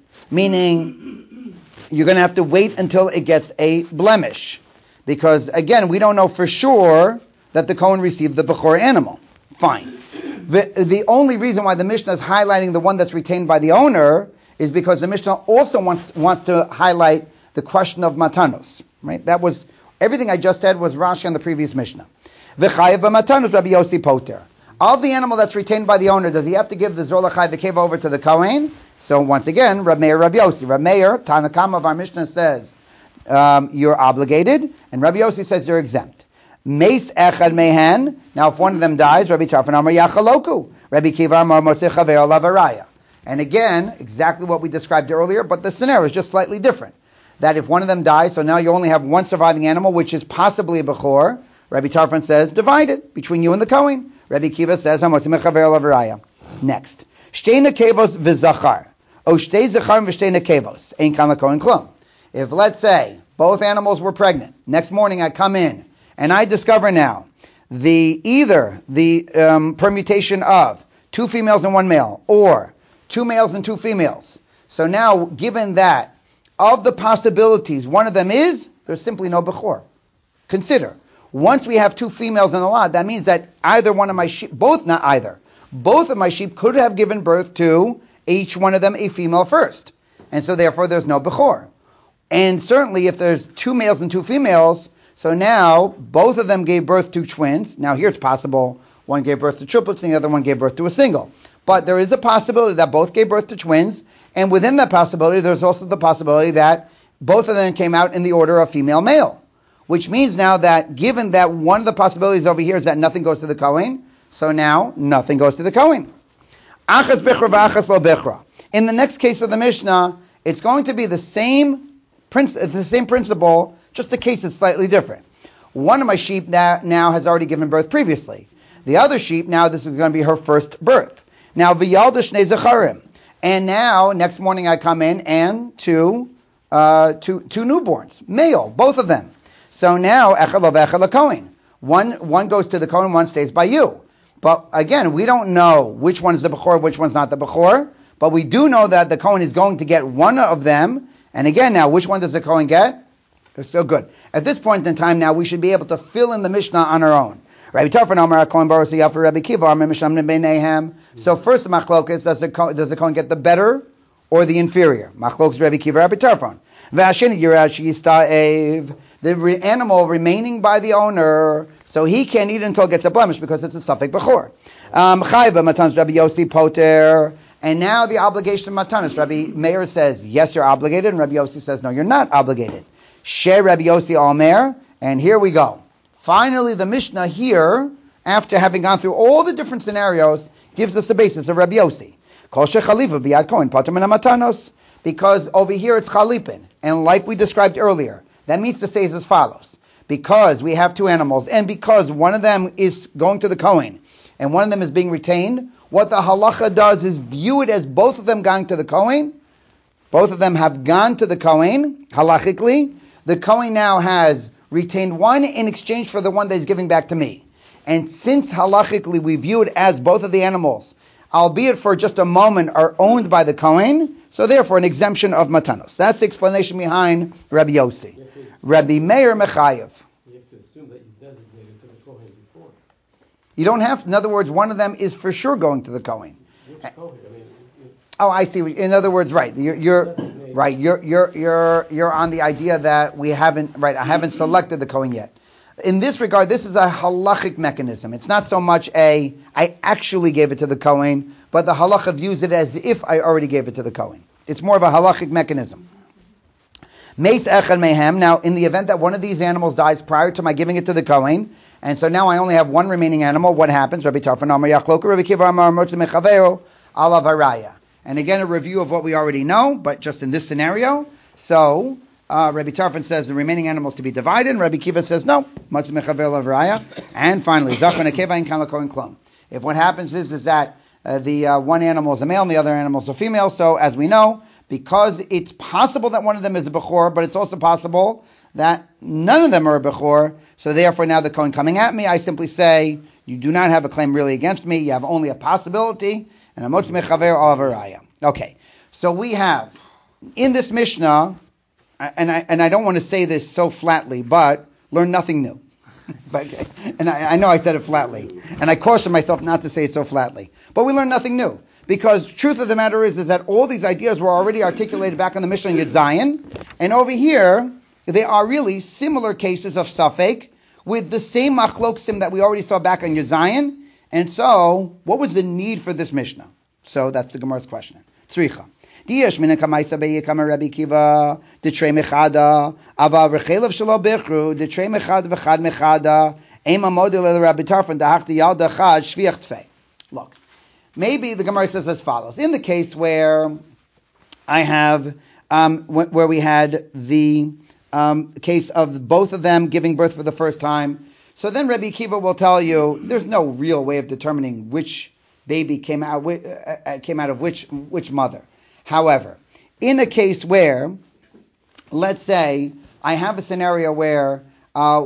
meaning you're going to have to wait until it gets a blemish. Because, again, we don't know for sure that the Kohen received the Bechor animal. Fine. The, the only reason why the Mishnah is highlighting the one that's retained by the owner is because the Mishnah also wants wants to highlight the question of matanos. Right? That was everything I just said was Rashi on the previous Mishnah. V'chayev b'matanos Rabbi Yossi Poter. Of the animal that's retained by the owner, does he have to give the Zolachai V'keva over to the Kohen? So once again, Rab Meir, Rabbi Yossi. Rab Meir, Tanakama of our Mishnah says um, you're obligated, and Rabbi Yossi says you're exempt. Meis echad mehen. Now, if one of them dies, Rabbi Tarfon Amar Yachaloku. Rabbi Kiva Amar Motzei Chaver Lavaraya. And again, exactly what we described earlier, but the scenario is just slightly different. That if one of them dies, so now you only have one surviving animal, which is possibly a Bechor. Rabbi Tarfon says, divide it between you and the Kohen. Rabbi Kiva says, Hamotzei Chaver Lavaraya. Next. Shtei nekevos v'zachar. O shtei zacharim v'shtei nekevos. Ein kan l'kohen klum. If, let's say, both animals were pregnant, next morning I come in, and I discover now the either the um, permutation of two females and one male, or two males and two females. So now, given that, of the possibilities, one of them is, there's simply no Bechor. Consider, once we have two females in the lot, that means that either one of my sheep, both, not either, both of my sheep could have given birth to each one of them a female first. And so therefore there's no Bechor. And certainly if there's two males and two females, so now, both of them gave birth to twins. Now, here it's possible one gave birth to triplets and the other one gave birth to a single. But there is a possibility that both gave birth to twins, and within that possibility, there's also the possibility that both of them came out in the order of female-male. Which means now that, given that one of the possibilities over here is that nothing goes to the Kohen, so now, nothing goes to the Kohen. Achas bichra v'achas lo bichra. In the next case of the Mishnah, it's going to be the same, princ- it's the same principle, just the case is slightly different. One of my sheep now, now has already given birth previously. The other sheep, now this is going to be her first birth. Now, v'yalda shnei zacharim. And now, next morning I come in and two, uh, two, two newborns, male, both of them. So now, echad lo v'echad l'kohen. One, one goes to the Kohen, one stays by you. But again, we don't know which one is the Bechor, which one's not the Bechor. But we do know that the Kohen is going to get one of them. And again, now, which one does the Kohen get? So good. At this point in time now, we should be able to fill in the Mishnah on our own. Rabbi Tarfon Amar Kohen Baruch Yafer Rabbi Kiva Amar Mishamnim Beineihem. So first the machlokes, does the does the Kohen get the better or the inferior? Machlokes Rabbi Kiva Rabbi Tarfon. V'asheni Yirash Yista'ev. The re- animal remaining by the owner, so he can't eat until it gets a blemish because it's a suffix bechor. Chayva Matanis Rabbi Yossi Poter. And now the obligation of Matanis. Rabbi Meir says yes, you're obligated, and Rabbi Yossi says no, you're not obligated. She Rabbi Yossi Omer, and here we go. Finally, the Mishnah here, after having gone through all the different scenarios, gives us the basis of Rabbi Yossi. Kol shechalifa biyad kohen pater min hamatanos. Because over here it's chalipin, and like we described earlier, that means to say is as follows. Because we have two animals, and because one of them is going to the kohen, and one of them is being retained, what the halacha does is view it as both of them going to the kohen. Both of them have gone to the kohen, halachically. The kohen now has retained one in exchange for the one that he's giving back to me. And since halachically we view it as both of the animals, albeit for just a moment, are owned by the kohen, so therefore an exemption of matanos. That's the explanation behind Rabbi Yossi. Rabbi Meir Mechayev. You have to assume that you designated to the Kohen before. You don't have, in other words, one of them is for sure going to the kohen. Which Kohen? I mean, you- Oh, I see. In other words, right. You're, you're right. You're you're you're you're on the idea that we haven't right. I haven't selected the kohen yet. In this regard, this is a halachic mechanism. It's not so much a I actually gave it to the kohen, but the halacha views it as if I already gave it to the kohen. It's more of a halachic mechanism. Meis echad mehem. Now, in the event that one of these animals dies prior to my giving it to the kohen, and so now I only have one remaining animal, what happens? Rabbi Tarfon Amar Yachloku, Rabbi Kiva Amar Motzi Mechaveo Alav Haraya. And again, a review of what we already know, but just in this scenario. So, uh, Rabbi Tarfon says the remaining animals to be divided, and Rabbi Kiva says no. Motzi Mechaveo Alav Haraya. And finally, Zachar Nekeva in Kan LaKohen Klum. If what happens is is that uh, the uh, one animal is a male and the other animal is a female, so as we know, because it's possible that one of them is a bechor, but it's also possible that none of them are a bechor, so therefore now the Kohen coming at me, I simply say, you do not have a claim really against me, you have only a possibility, and a motzi mechaver alav haraya. Okay, so we have, in this Mishnah, and I and I don't want to say this so flatly, but learn nothing new. But, and I, I know I said it flatly, and I caution myself not to say it so flatly. But we learn nothing new, because truth of the matter is, is that all these ideas were already articulated back in the Mishnah in Yud Zayin, and over here, they are really similar cases of Safek, with the same machloksim that we already saw back on Yud Zayin. And so, what was the need for this Mishnah? So that's the Gemara's question. Tzricha. Diyesh mina kamaisa beyikama Rabbi Kiva detrei mechada ava rechelav shelo bechru detrei mechad v'chad mechada ema model el Rabbi Tarfon dahachti yal dachad shviach tfei. Look, maybe the Gemara says as follows: in the case where I have um, wh- where we had the um, case of both of them giving birth for the first time. So then Rabbi Akiva will tell you there's no real way of determining which baby came out uh, came out of which which mother. However, in a case where, let's say, I have a scenario where uh,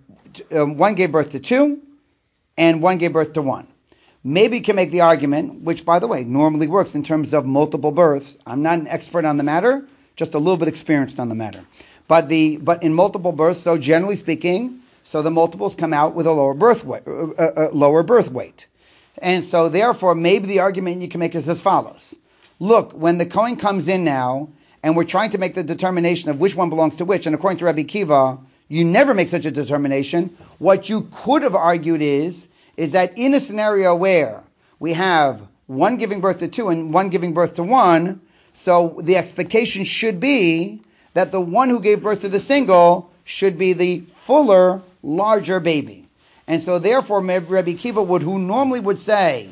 one gave birth to two and one gave birth to one. Maybe you can make the argument, which, by the way, normally works in terms of multiple births. I'm not an expert on the matter, just a little bit experienced on the matter. But the but in multiple births, so generally speaking, so the multiples come out with a lower birth weight, uh, uh, lower birth weight, and so therefore maybe the argument you can make is as follows: look, when the Kohen comes in now, and we're trying to make the determination of which one belongs to which, and according to Rabbi Kiva, you never make such a determination. What you could have argued is is that in a scenario where we have one giving birth to two and one giving birth to one, so the expectation should be that the one who gave birth to the single should be the fuller, larger baby. And so therefore, Rabbi Kiva would, who normally would say,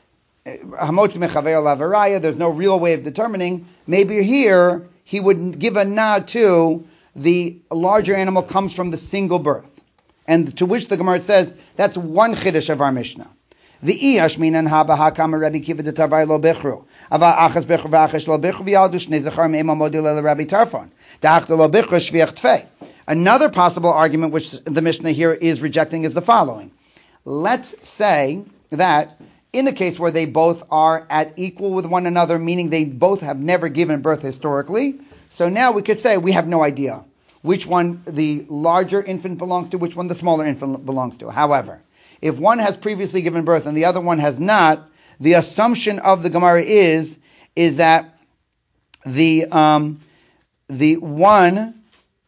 Hamotzi mechaver alav haraya, there's no real way of determining, maybe here he would give a nod to the larger animal comes from the single birth. And to which the Gemara says, that's one chiddush of our Mishnah. The Ashminan haba hakama Rabbi Kiva de Tavai lo bechru. Ava achas bechru v'achas lo bechru v'yaldu shnei zachar me'ema modil el Rabbi Tarfon. Da'achta lo bechru shviach tfei. Another possible argument which the Mishnah here is rejecting is the following. Let's say that in the case where they both are at equal with one another, meaning they both have never given birth historically, so now we could say we have no idea which one the larger infant belongs to, which one the smaller infant belongs to. However, if one has previously given birth and the other one has not, the assumption of the Gemara is is that the um, the one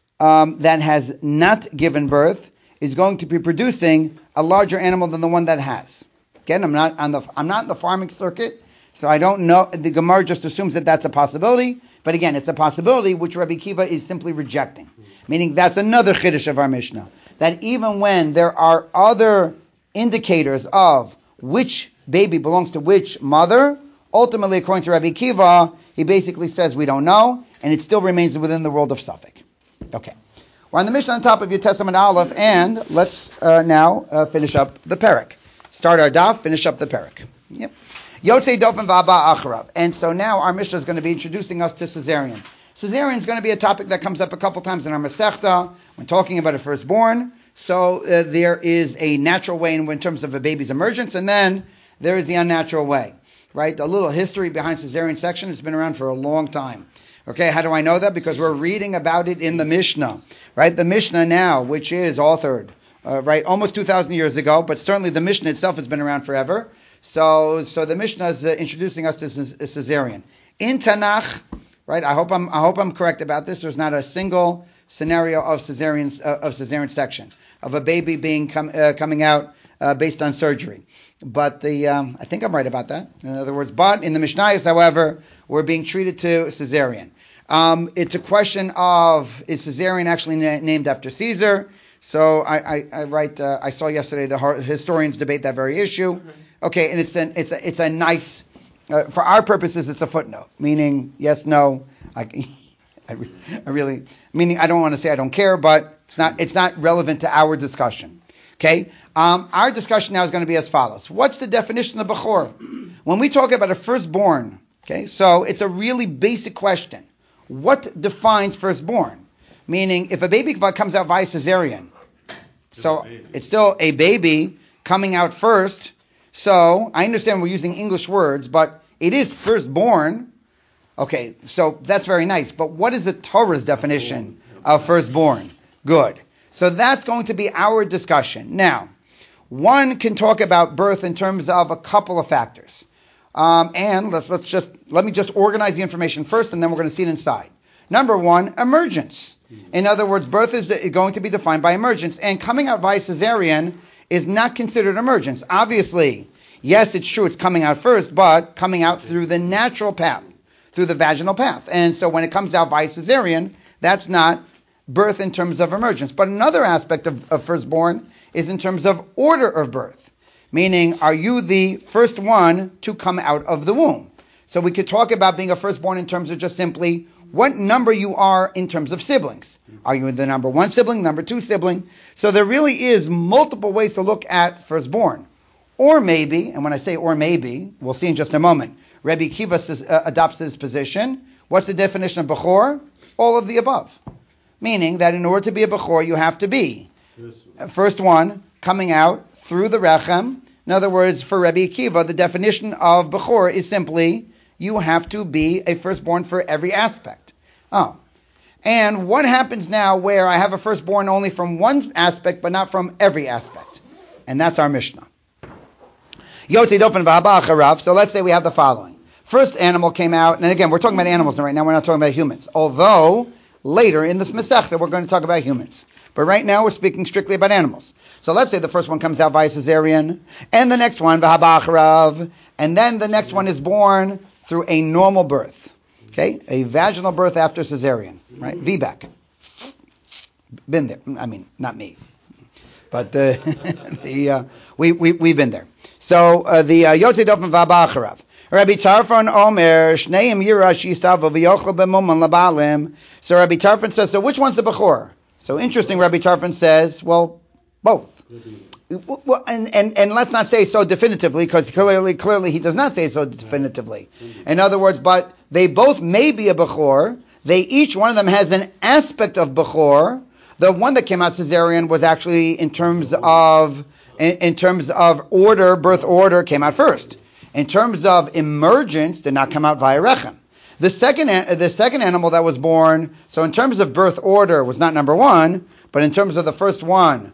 um, that has not given birth is going to be producing a larger animal than the one that has. Again, I'm not on the I'm not in the farming circuit, so I don't know. The Gemara just assumes that that's a possibility, but again, it's a possibility which Rabbi Kiva is simply rejecting. Meaning that's another chiddush of our Mishnah, that even when there are other indicators of which baby belongs to which mother, ultimately, according to Rabbi Kiva, he basically says we don't know, and it still remains within the world of Suffolk. Okay. We're on the Mishnah on top of Yud Testament Aleph, and let's uh, now uh, finish up the parak. Start our daf, finish up the parak. Yep. Yotzei Dofen V'Aba Acharav. And so now our Mishnah is going to be introducing us to Caesarean. Caesarean is going to be a topic that comes up a couple times in our Masechta when talking about a firstborn. So uh, there is a natural way in, in terms of a baby's emergence, and then there is the unnatural way. Right? A little history behind Caesarean section. It's been around for a long time. Okay, how do I know that? Because we're reading about it in the Mishnah. Right? The Mishnah now, which is authored, uh, right, almost two thousand years ago, but certainly the Mishnah itself has been around forever. So, so the Mishnah is uh, introducing us to Caesarean. In Tanakh, right, I hope I'm, I hope I'm correct about this. There's not a single scenario of Caesarean, uh, of Caesarean section, of a baby being com- uh, coming out uh, based on surgery. But the, um, I think I'm right about that. In other words, but in the Mishnayos, however, we're being treated to Caesarean. Um, it's a question of, is Caesarean actually na- named after Caesar? So I, I, I write, uh, I saw yesterday the historians debate that very issue. Okay, and it's an, it's a, it's a nice, uh, for our purposes, it's a footnote, meaning yes, no. I, I, I really, meaning I don't want to say I don't care, but it's not, it's not relevant to our discussion. Okay, um, our discussion now is going to be as follows. What's the definition of Bechor? When we talk about a firstborn, okay, so it's a really basic question. What defines firstborn? Meaning, if a baby comes out via Caesarean, so it's still a baby coming out first. So I understand we're using English words, but it is firstborn. Okay, so that's very nice. But what is the Torah's definition of firstborn? Good. So that's going to be our discussion. Now, one can talk about birth in terms of a couple of factors. Um, and let's let's just let me just organize the information first, and then we're going to see it inside. Number one, emergence. In other words, birth is going to be defined by emergence, and coming out via Caesarean is not considered emergence. Obviously, yes, it's true, it's coming out first, but coming out through the natural path, through the vaginal path. And so when it comes out via Caesarean, that's not birth in terms of emergence. But another aspect of, of firstborn is in terms of order of birth. Meaning, are you the first one to come out of the womb? So we could talk about being a firstborn in terms of just simply what number you are in terms of siblings. Are you the number one sibling, number two sibling? So there really is multiple ways to look at firstborn. Or maybe, and when I say or maybe, we'll see in just a moment, Rabbi Kiva says, uh, adopts this position. What's the definition of Bechor? All of the above. Meaning that in order to be a Bechor, you have to be first one coming out through the Rechem. In other words, for Rabbi Akiva, the definition of Bechor is simply you have to be a firstborn for every aspect. Oh. And what happens now where I have a firstborn only from one aspect, but not from every aspect? And that's our Mishnah. Yotzei Dofen V'Aba Acharav. So let's say we have the following. First animal came out, and again, we're talking about animals right now, we're not talking about humans. Although, later in this Masechta, we're going to talk about humans. But right now, we're speaking strictly about animals. So let's say the first one comes out via Caesarean, and the next one, V'Haba Acharav, and then the next one is born through a normal birth. Okay? A vaginal birth after Caesarean. Right? V BAC. Been there. I mean, not me. But uh, the uh, we, we, we've been there. So uh, the Yotzei Dofen V'Haba Acharav. Rabbi Tarfon Omer, Shneim Yira Shistav V'Yochel B'Muman Labalim. So Rabbi Tarfon says, so which one's the Bechor? So interesting, Rabbi Tarfon says, well, both. Well, and, and, and let's not say so definitively, because clearly clearly he does not say so definitively. In other words, but they both may be a Bechor. They each one of them has an aspect of Bechor. The one that came out Caesarean was actually in terms of in, in terms of order, birth order, came out first. In terms of emergence, did not come out via Rechem. The second, the second animal that was born, so in terms of birth order, was not number one, but in terms of the first one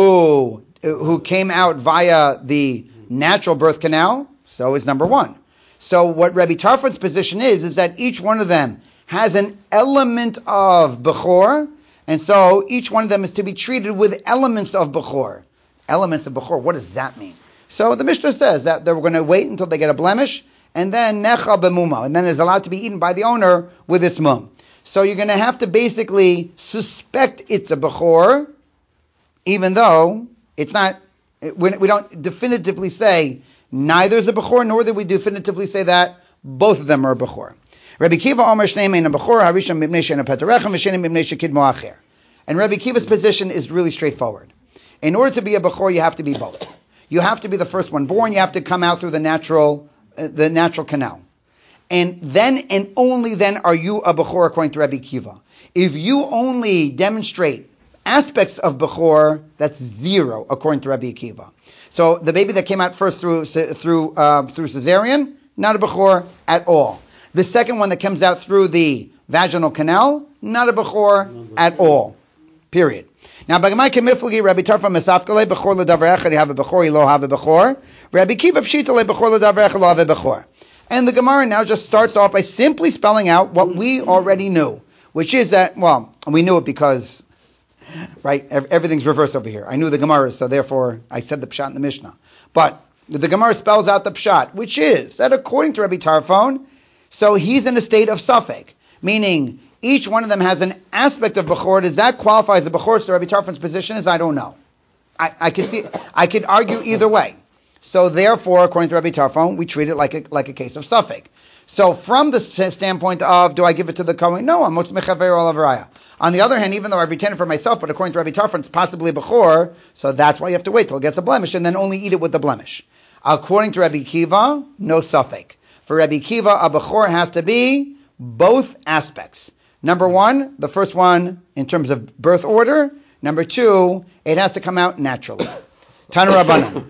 who who came out via the natural birth canal, so is number one. So what Rabbi Tarfon's position is, is that each one of them has an element of Bechor, and so each one of them is to be treated with elements of Bechor. Elements of Bechor, what does that mean? So the Mishnah says that they're going to wait until they get a blemish, and then Necha b'muma, and then is allowed to be eaten by the owner with its mum. So you're going to have to basically suspect it's a Bechor, even though it's not, we, we don't definitively say neither is a Bechor, nor do we definitively say that both of them are a Bechor. Rabbi Kiva Omer Shneim Ein Bechor, Harishon Mibnei She'en Petarechem, V'Shenim Mibnei Shekidmo Acher. And Rabbi Kiva's position is really straightforward. In order to be a Bechor, you have to be both. You have to be the first one born. You have to come out through the natural, uh, the natural canal, and then and only then are you a Bechor according to Rabbi Kiva. If you only demonstrate aspects of Bechor, that's zero according to Rabbi Akiva. So the baby that came out first through through uh, through cesarean, not a Bechor at all. The second one that comes out through the vaginal canal, not a Bechor at all. Period. Now, Bagamai Kemiflagi, Rabbi Tarfa Mesafkale, Bechor L'Davar Echad, have a Bechor, Elo have a Bechor. Rabbi Kiva Pshitale, Bechor L'Davar Echad, Lo have a Bechor. And the Gemara now just starts off by simply spelling out what we already knew, which is that, well, we knew it because, right, everything's reversed over here. I knew the Gemara, so therefore I said the Pshat in the Mishnah. But the Gemara spells out the Pshat, which is that according to Rabbi Tarfon, so he's in a state of Safek, meaning each one of them has an aspect of Bechor. Does that qualify as a Bechor? So Rabbi Tarfon's position is, I don't know. I, I could see, I could argue either way. So therefore, according to Rabbi Tarfon, we treat it like a like a case of Safek. So from the standpoint of, do I give it to the Kohen? No, I'm Motz Mechaver Olav Raya. On the other hand, even though I've retained it for myself, but according to Rabbi Tarfon, it's possibly a Bechor, so that's why you have to wait till it gets a blemish and then only eat it with the blemish. According to Rabbi Kiva, no Safek. For Rabbi Kiva, a Bechor has to be both aspects. Number one, the first one in terms of birth order. Number two, it has to come out naturally. Tanu Rabbanan.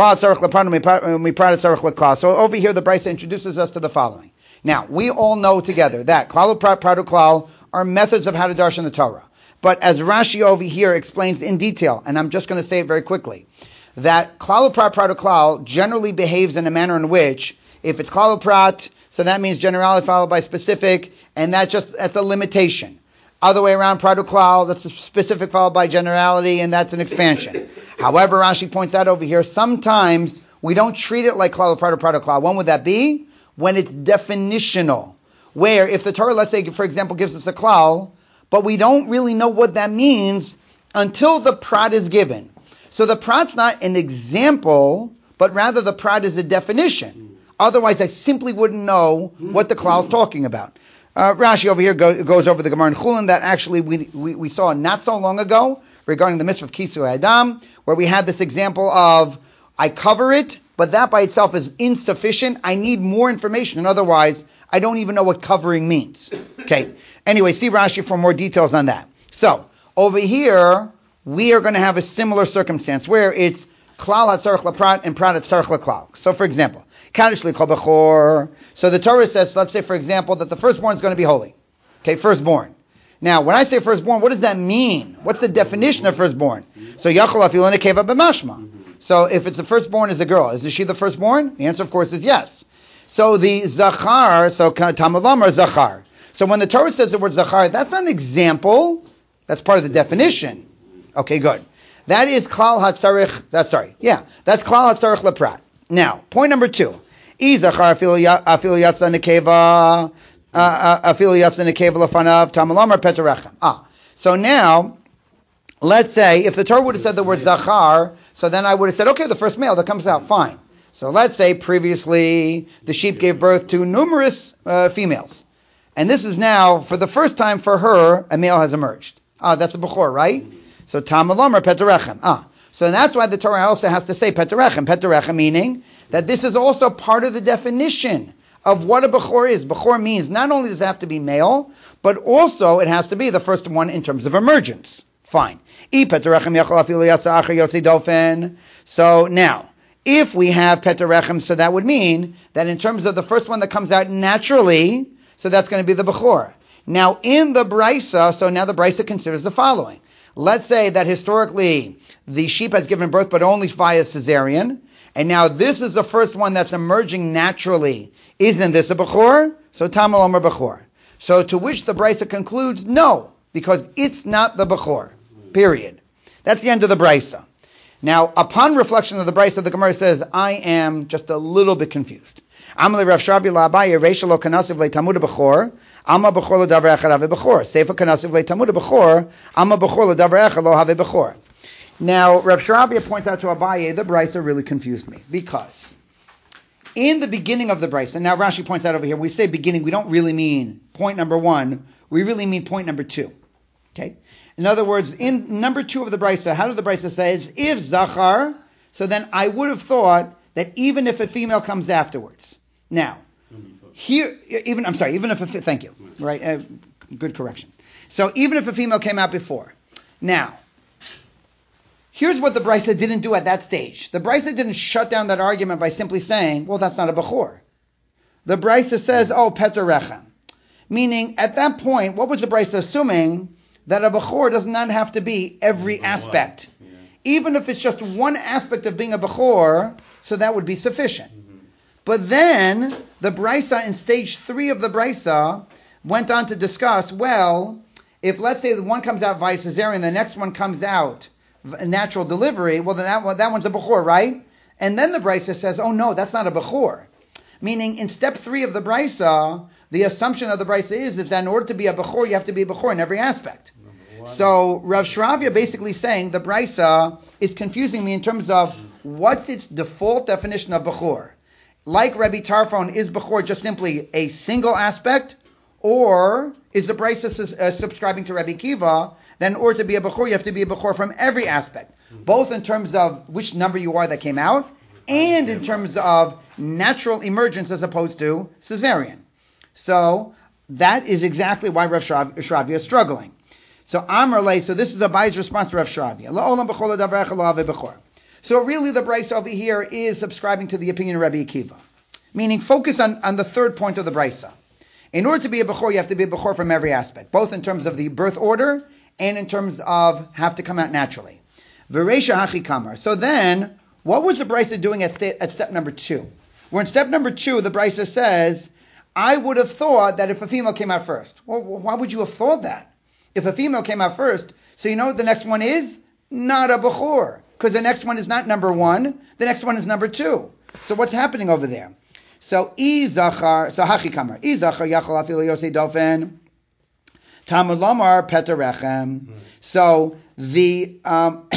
So over here, the Brisa introduces us to the following. Now, we all know together that Klal Uprat, Prat Uklal are methods of how to darshan the Torah. But as Rashi over here explains in detail, and I'm just going to say it very quickly, that Klal Uprat, Prat Uklal generally behaves in a manner in which, if it's Klal Uprat, so that means generality followed by specific, and that just that's a limitation. Other way around, Prat Uklal, that's a specific followed by generality, and that's an expansion. However, Rashi points out over here, sometimes we don't treat it like Klal Prat or Prat Uklal. When would that be? When it's definitional. Where if the Torah, let's say, for example, gives us a klal, but we don't really know what that means until the prat is given. So the prat's not an example, but rather the prat is a definition. Otherwise, I simply wouldn't know what the klal is talking about. Uh, Rashi over here go, goes over the Gemara in Chulin that actually we, we, we saw not so long ago regarding the mitzvah of Kisu Adam, where we had this example of I cover it, but that by itself is insufficient. I need more information, and otherwise I don't even know what covering means. Okay. Anyway, see Rashi for more details on that. So over here we are going to have a similar circumstance where it's klal hatzarich laprat and prat hatzarich laklal. So for example, Kaddish likol bechor. So the Torah says, let's say for example, that the firstborn is going to be holy. Okay, firstborn. Now, when I say firstborn, what does that mean? What's the definition of firstborn? So yachol afil nekeva b'mashma. So if it's the firstborn is a girl, is she the firstborn? The answer, of course, is yes. So the zachar, so Talmud Lomar zachar. So when the Torah says the word zachar, that's not an example. That's part of the definition. Okay, good. That is klal hatzarich. That's sorry. Yeah, that's klal hatzarich leprat. Now, point number two. I zachar afil yatsa nekeva afil yatsa nekeva lefanav Talmud Lomar peterechem. Ah, so now let's say if the Torah would have said the word zachar, so then I would have said, okay, the first male that comes out, fine. So let's say previously the sheep gave birth to numerous uh, females. And this is now, for the first time for her, a male has emerged. Ah, that's a Bechor, right? So Talmud Lomar Petarechem. Ah, so that's why the Torah also has to say Petarechem. Petarechem meaning that this is also part of the definition of what a Bechor is. Bechor means not only does it have to be male, but also it has to be the first one in terms of emergence. Fine. So now, if we have Petarechem, so that would mean that in terms of the first one that comes out naturally, so that's going to be the Bechor. Now, in the Brisa, so now the Brisa considers the following. Let's say that historically the sheep has given birth, but only via cesarean, and now this is the first one that's emerging naturally. Isn't this a Bechor? So Tamal Omer Bechor. So to which the Brisa concludes, no, because it's not the Bechor. Period. That's the end of the Brisa. Now, upon reflection of the Brisa, the Gemara says, I am just a little bit confused. Amalei Rav Shravi la'abaye reisha lo kanasiv le'tamud bechor, alma bechor l'davar echad have bechor. Seifa kanasiv le'tamud bechor, alma bechor l'davar echad lo have bechor. Now, Rav Shravi points out to Abaye, the Brisa really confused me, because in the beginning of the Brisa, now Rashi points out over here, we say beginning, we don't really mean point number one, we really mean point number two. Okay? In other words, in number two of the Brisa, how did the Brisa say? Is if Zachar, so then I would have thought that even if a female comes afterwards. Now, here, even, I'm sorry, even if a, thank you, right, uh, good correction. So even if a female came out before. Now, here's what the Brisa didn't do at that stage. The Brisa didn't shut down that argument by simply saying, well, that's not a Bechor. The Brisa says, oh, Peter Rechem. Meaning, at that point, what was the Brisa assuming? That a Bechor does not have to be every aspect. Yeah. Even if it's just one aspect of being a Bechor, so that would be sufficient. Mm-hmm. But then, the Brisa in stage three of the Brisa went on to discuss, well, if let's say the one comes out via cesarean, the next one comes out natural delivery, well then that, one, that one's a Bechor, right? And then the Brisa says, oh no, that's not a Bechor. Meaning, in step three of the Brisa, the assumption of the Brisa is, is that in order to be a Bechor, you have to be a Bechor in every aspect. So Rav Shravya basically saying the Brisa is confusing me in terms of what's its default definition of Bechor. Like Rabbi Tarfon, is Bechor just simply a single aspect? Or is the Brisa uh, subscribing to Rabbi Kiva, that in order to be a Bechor, you have to be a Bechor from every aspect, both in terms of which number you are that came out, and in terms of natural emergence as opposed to cesarean. So that is exactly why Rav Shravya is struggling. So Amar Lei, so this is Abaye's response to Rav Shravya. So really the Brisa over here is subscribing to the opinion of Rabbi Akiva. Meaning focus on, on the third point of the Brisa. In order to be a Bechor, you have to be a Bechor from every aspect, both in terms of the birth order and in terms of have to come out naturally. V'reisha hachi kamar. So then, what was the Brisa doing at, sta- at step number two? Where in step number two, the Brisa says, I would have thought that if a female came out first. Well, why would you have thought that? If a female came out first, so you know what the next one is? Not a Bechor. Because the next one is not number one, the next one is number two. So what's happening over there? So, I Zachar, so Hachi Kamar, I Zachar Yachal Afil Yosei Dofen, Talmud Lomar Peter Rechem. So, the, um,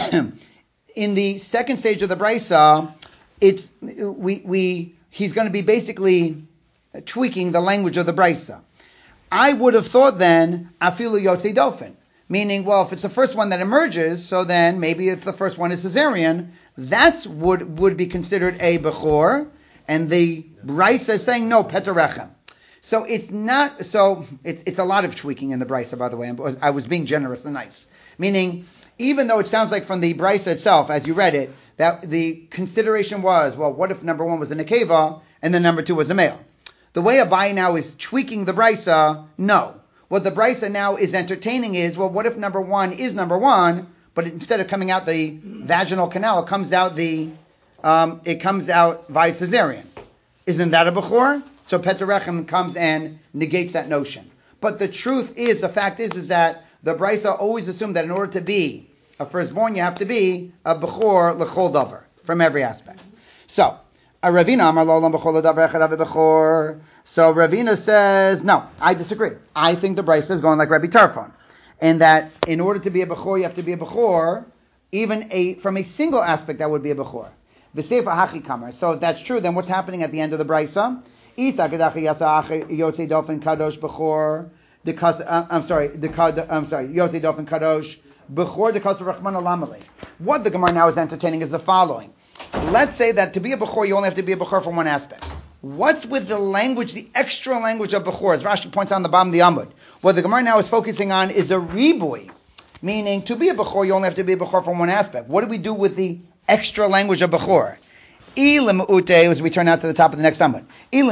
in the second stage of the Brisa, it's, we, we, he's going to be basically tweaking the language of the Brisa. I would have thought then, afilu yotzei dofen, meaning, well, if it's the first one that emerges, so then maybe if the first one is cesarean, that's would would be considered a Bechor, and the Brisa is saying no, Peter Rechem. So it's not, so it's it's a lot of tweaking in the Brisa, by the way. I was being generous and nice, meaning even though it sounds like from the Brisa itself, as you read it, that the consideration was, well, what if number one was a nekeva and then number two was a male? The way Abaye now is tweaking the Brisa, no. What the Brisa now is entertaining is, well, what if number one is number one, but instead of coming out the vaginal canal, it comes out the, um, it comes out via cesarean. Isn't that a Bechor? So Peter Rechem comes and negates that notion. But the truth is, the fact is, is that the Brisa always assumed that in order to be a firstborn, you have to be a Bechor l'chol davar, from every aspect. So, a Ravina Amar Lo Olam B'chol Davar Echad Have Bechor. So Ravina says, no, I disagree. I think the Brisa is going like Rabbi Tarfon, and that in order to be a Bechor, you have to be a Bechor, even a from a single aspect that would be a Bechor. V'seifa hachi kamar. So if that's true, then what's happening at the end of the Brisa? Isa gedachi yasa yotzei dofen kadosh Bechor. I'm sorry, the I'm sorry, yotzei dofen kadosh Bechor dekas rachman alamali. What the Gemara now is entertaining is the following. Let's say that to be a Bechor, you only have to be a Bechor from one aspect. What's with the language, the extra language of Bechor? As Rashi points out on the bottom of the Amud. What the Gemara now is focusing on is a ribui. Meaning, to be a Bechor, you only have to be a Bechor from one aspect. What do we do with the extra language of Bechor? As we turn out to the top of the next Amud.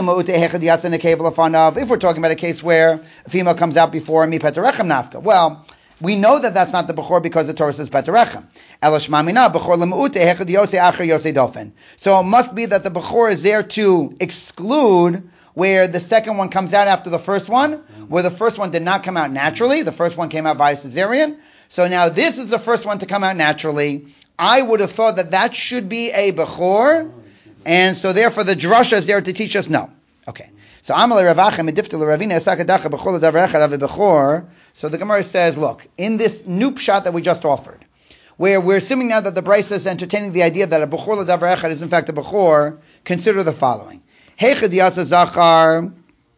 If we're talking about a case where a female comes out before mi petarechem nafka, well, we know that that's not the bechor because the Torah says petarechem. So it must be that the bechor is there to exclude where the second one comes out after the first one, where the first one did not come out naturally. The first one came out via cesarean. So now this is the first one to come out naturally. I would have thought that that should be a bechor, and so therefore the drasha is there to teach us no. Okay. So Amalei Ravachem Edifta Ravina Esakadacha Bechol Davar Echad Ave Bechor. So the Gemara says, look, in this new pshat that we just offered, where we're assuming now that the Brisa is entertaining the idea that a Bechor Davar Echad is in fact a Bechor, consider the following: Heichad Yatsa Zachar,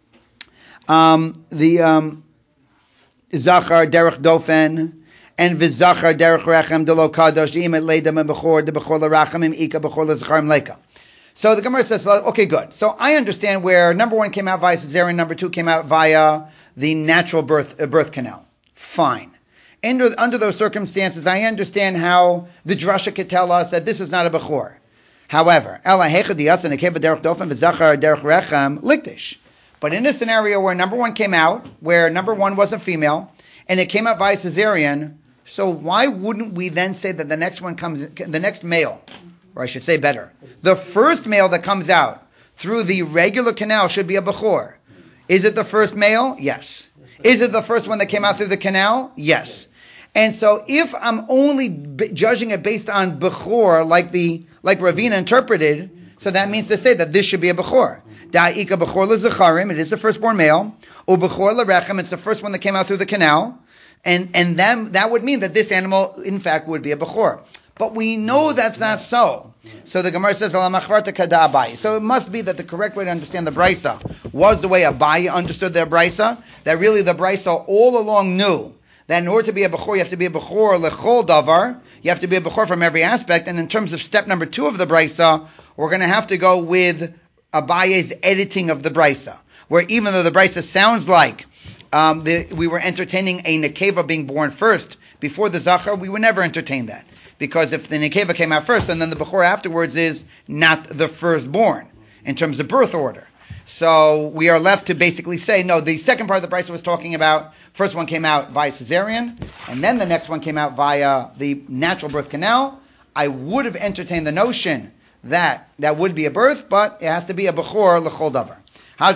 um, the um, Zachar Derech Dofen. And v'zachar derech rechem delo kadosh imet leidam and bechor de bechor lerachamim ika bechor lezacharim leika. So the Gemara says, okay, good. So I understand where number one came out via cesarean, number two came out via the natural birth uh, birth canal. Fine. Under, under those circumstances, I understand how the drasha could tell us that this is not a bechor. However, ela heichad yatsa nekeva derech dofen v'zachar derech rechem liktish. But in a scenario where number one came out, where number one was a female, and it came out via cesarean, so why wouldn't we then say that the next one comes, the next male, or I should say better, the first male that comes out through the regular canal should be a bechor? Is it the first male? Yes. Is it the first one that came out through the canal? Yes. And so if I'm only b- judging it based on bechor, like the like Ravina interpreted, so that means to say that this should be a bechor. Da'ika bechor lezacharim, it is the firstborn male. Or bechor lerechem, it's the first one that came out through the canal. And and then that would mean that this animal, in fact, would be a bechor. But we know that's not so. So the Gemara says, so it must be that the correct way to understand the Brisa was the way Abaye understood their Brisa, that really the Brisa all along knew that in order to be a bechor, you have to be a bechor lechol davar, you have to be a bechor from every aspect. And in terms of step number two of the Brisa, we're going to have to go with Abaye's editing of the Brisa, where even though the Brisa sounds like Um, the, we were entertaining a nekeva being born first before the zachar, we would never entertain that, because if the nekeva came out first and then the bechor afterwards is not the firstborn in terms of birth order. So we are left to basically say, no, the second part of the Brisa was talking about, first one came out via cesarean, and then the next one came out via the natural birth canal. I would have entertained the notion that that would be a birth, but it has to be a bechor l'chol davar. That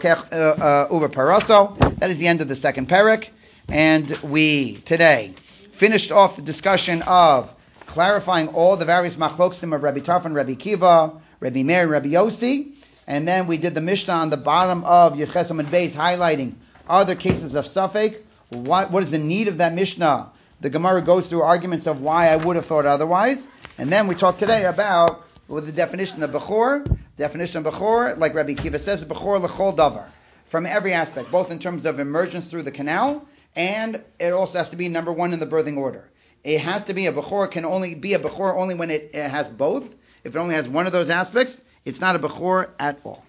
is the end of the second parak, and we today finished off the discussion of clarifying all the various machloksim of Rabbi Tarfon, Rabbi Kiva, Rabbi Meir, Rabbi Yossi, and then we did the Mishnah on the bottom of Yud Ches Amud Beis, highlighting other cases of Safek. What, what is the need of that Mishnah? The Gemara goes through arguments of why I would have thought otherwise, and then we talk today about with the definition of Bechor. Definition of Bechor, like Rabbi Kiva says, Bechor l'chol davar, from every aspect, both in terms of emergence through the canal, and it also has to be number one in the birthing order. It has to be a Bechor, can only be a Bechor only when it, it has both. If it only has one of those aspects, it's not a Bechor at all.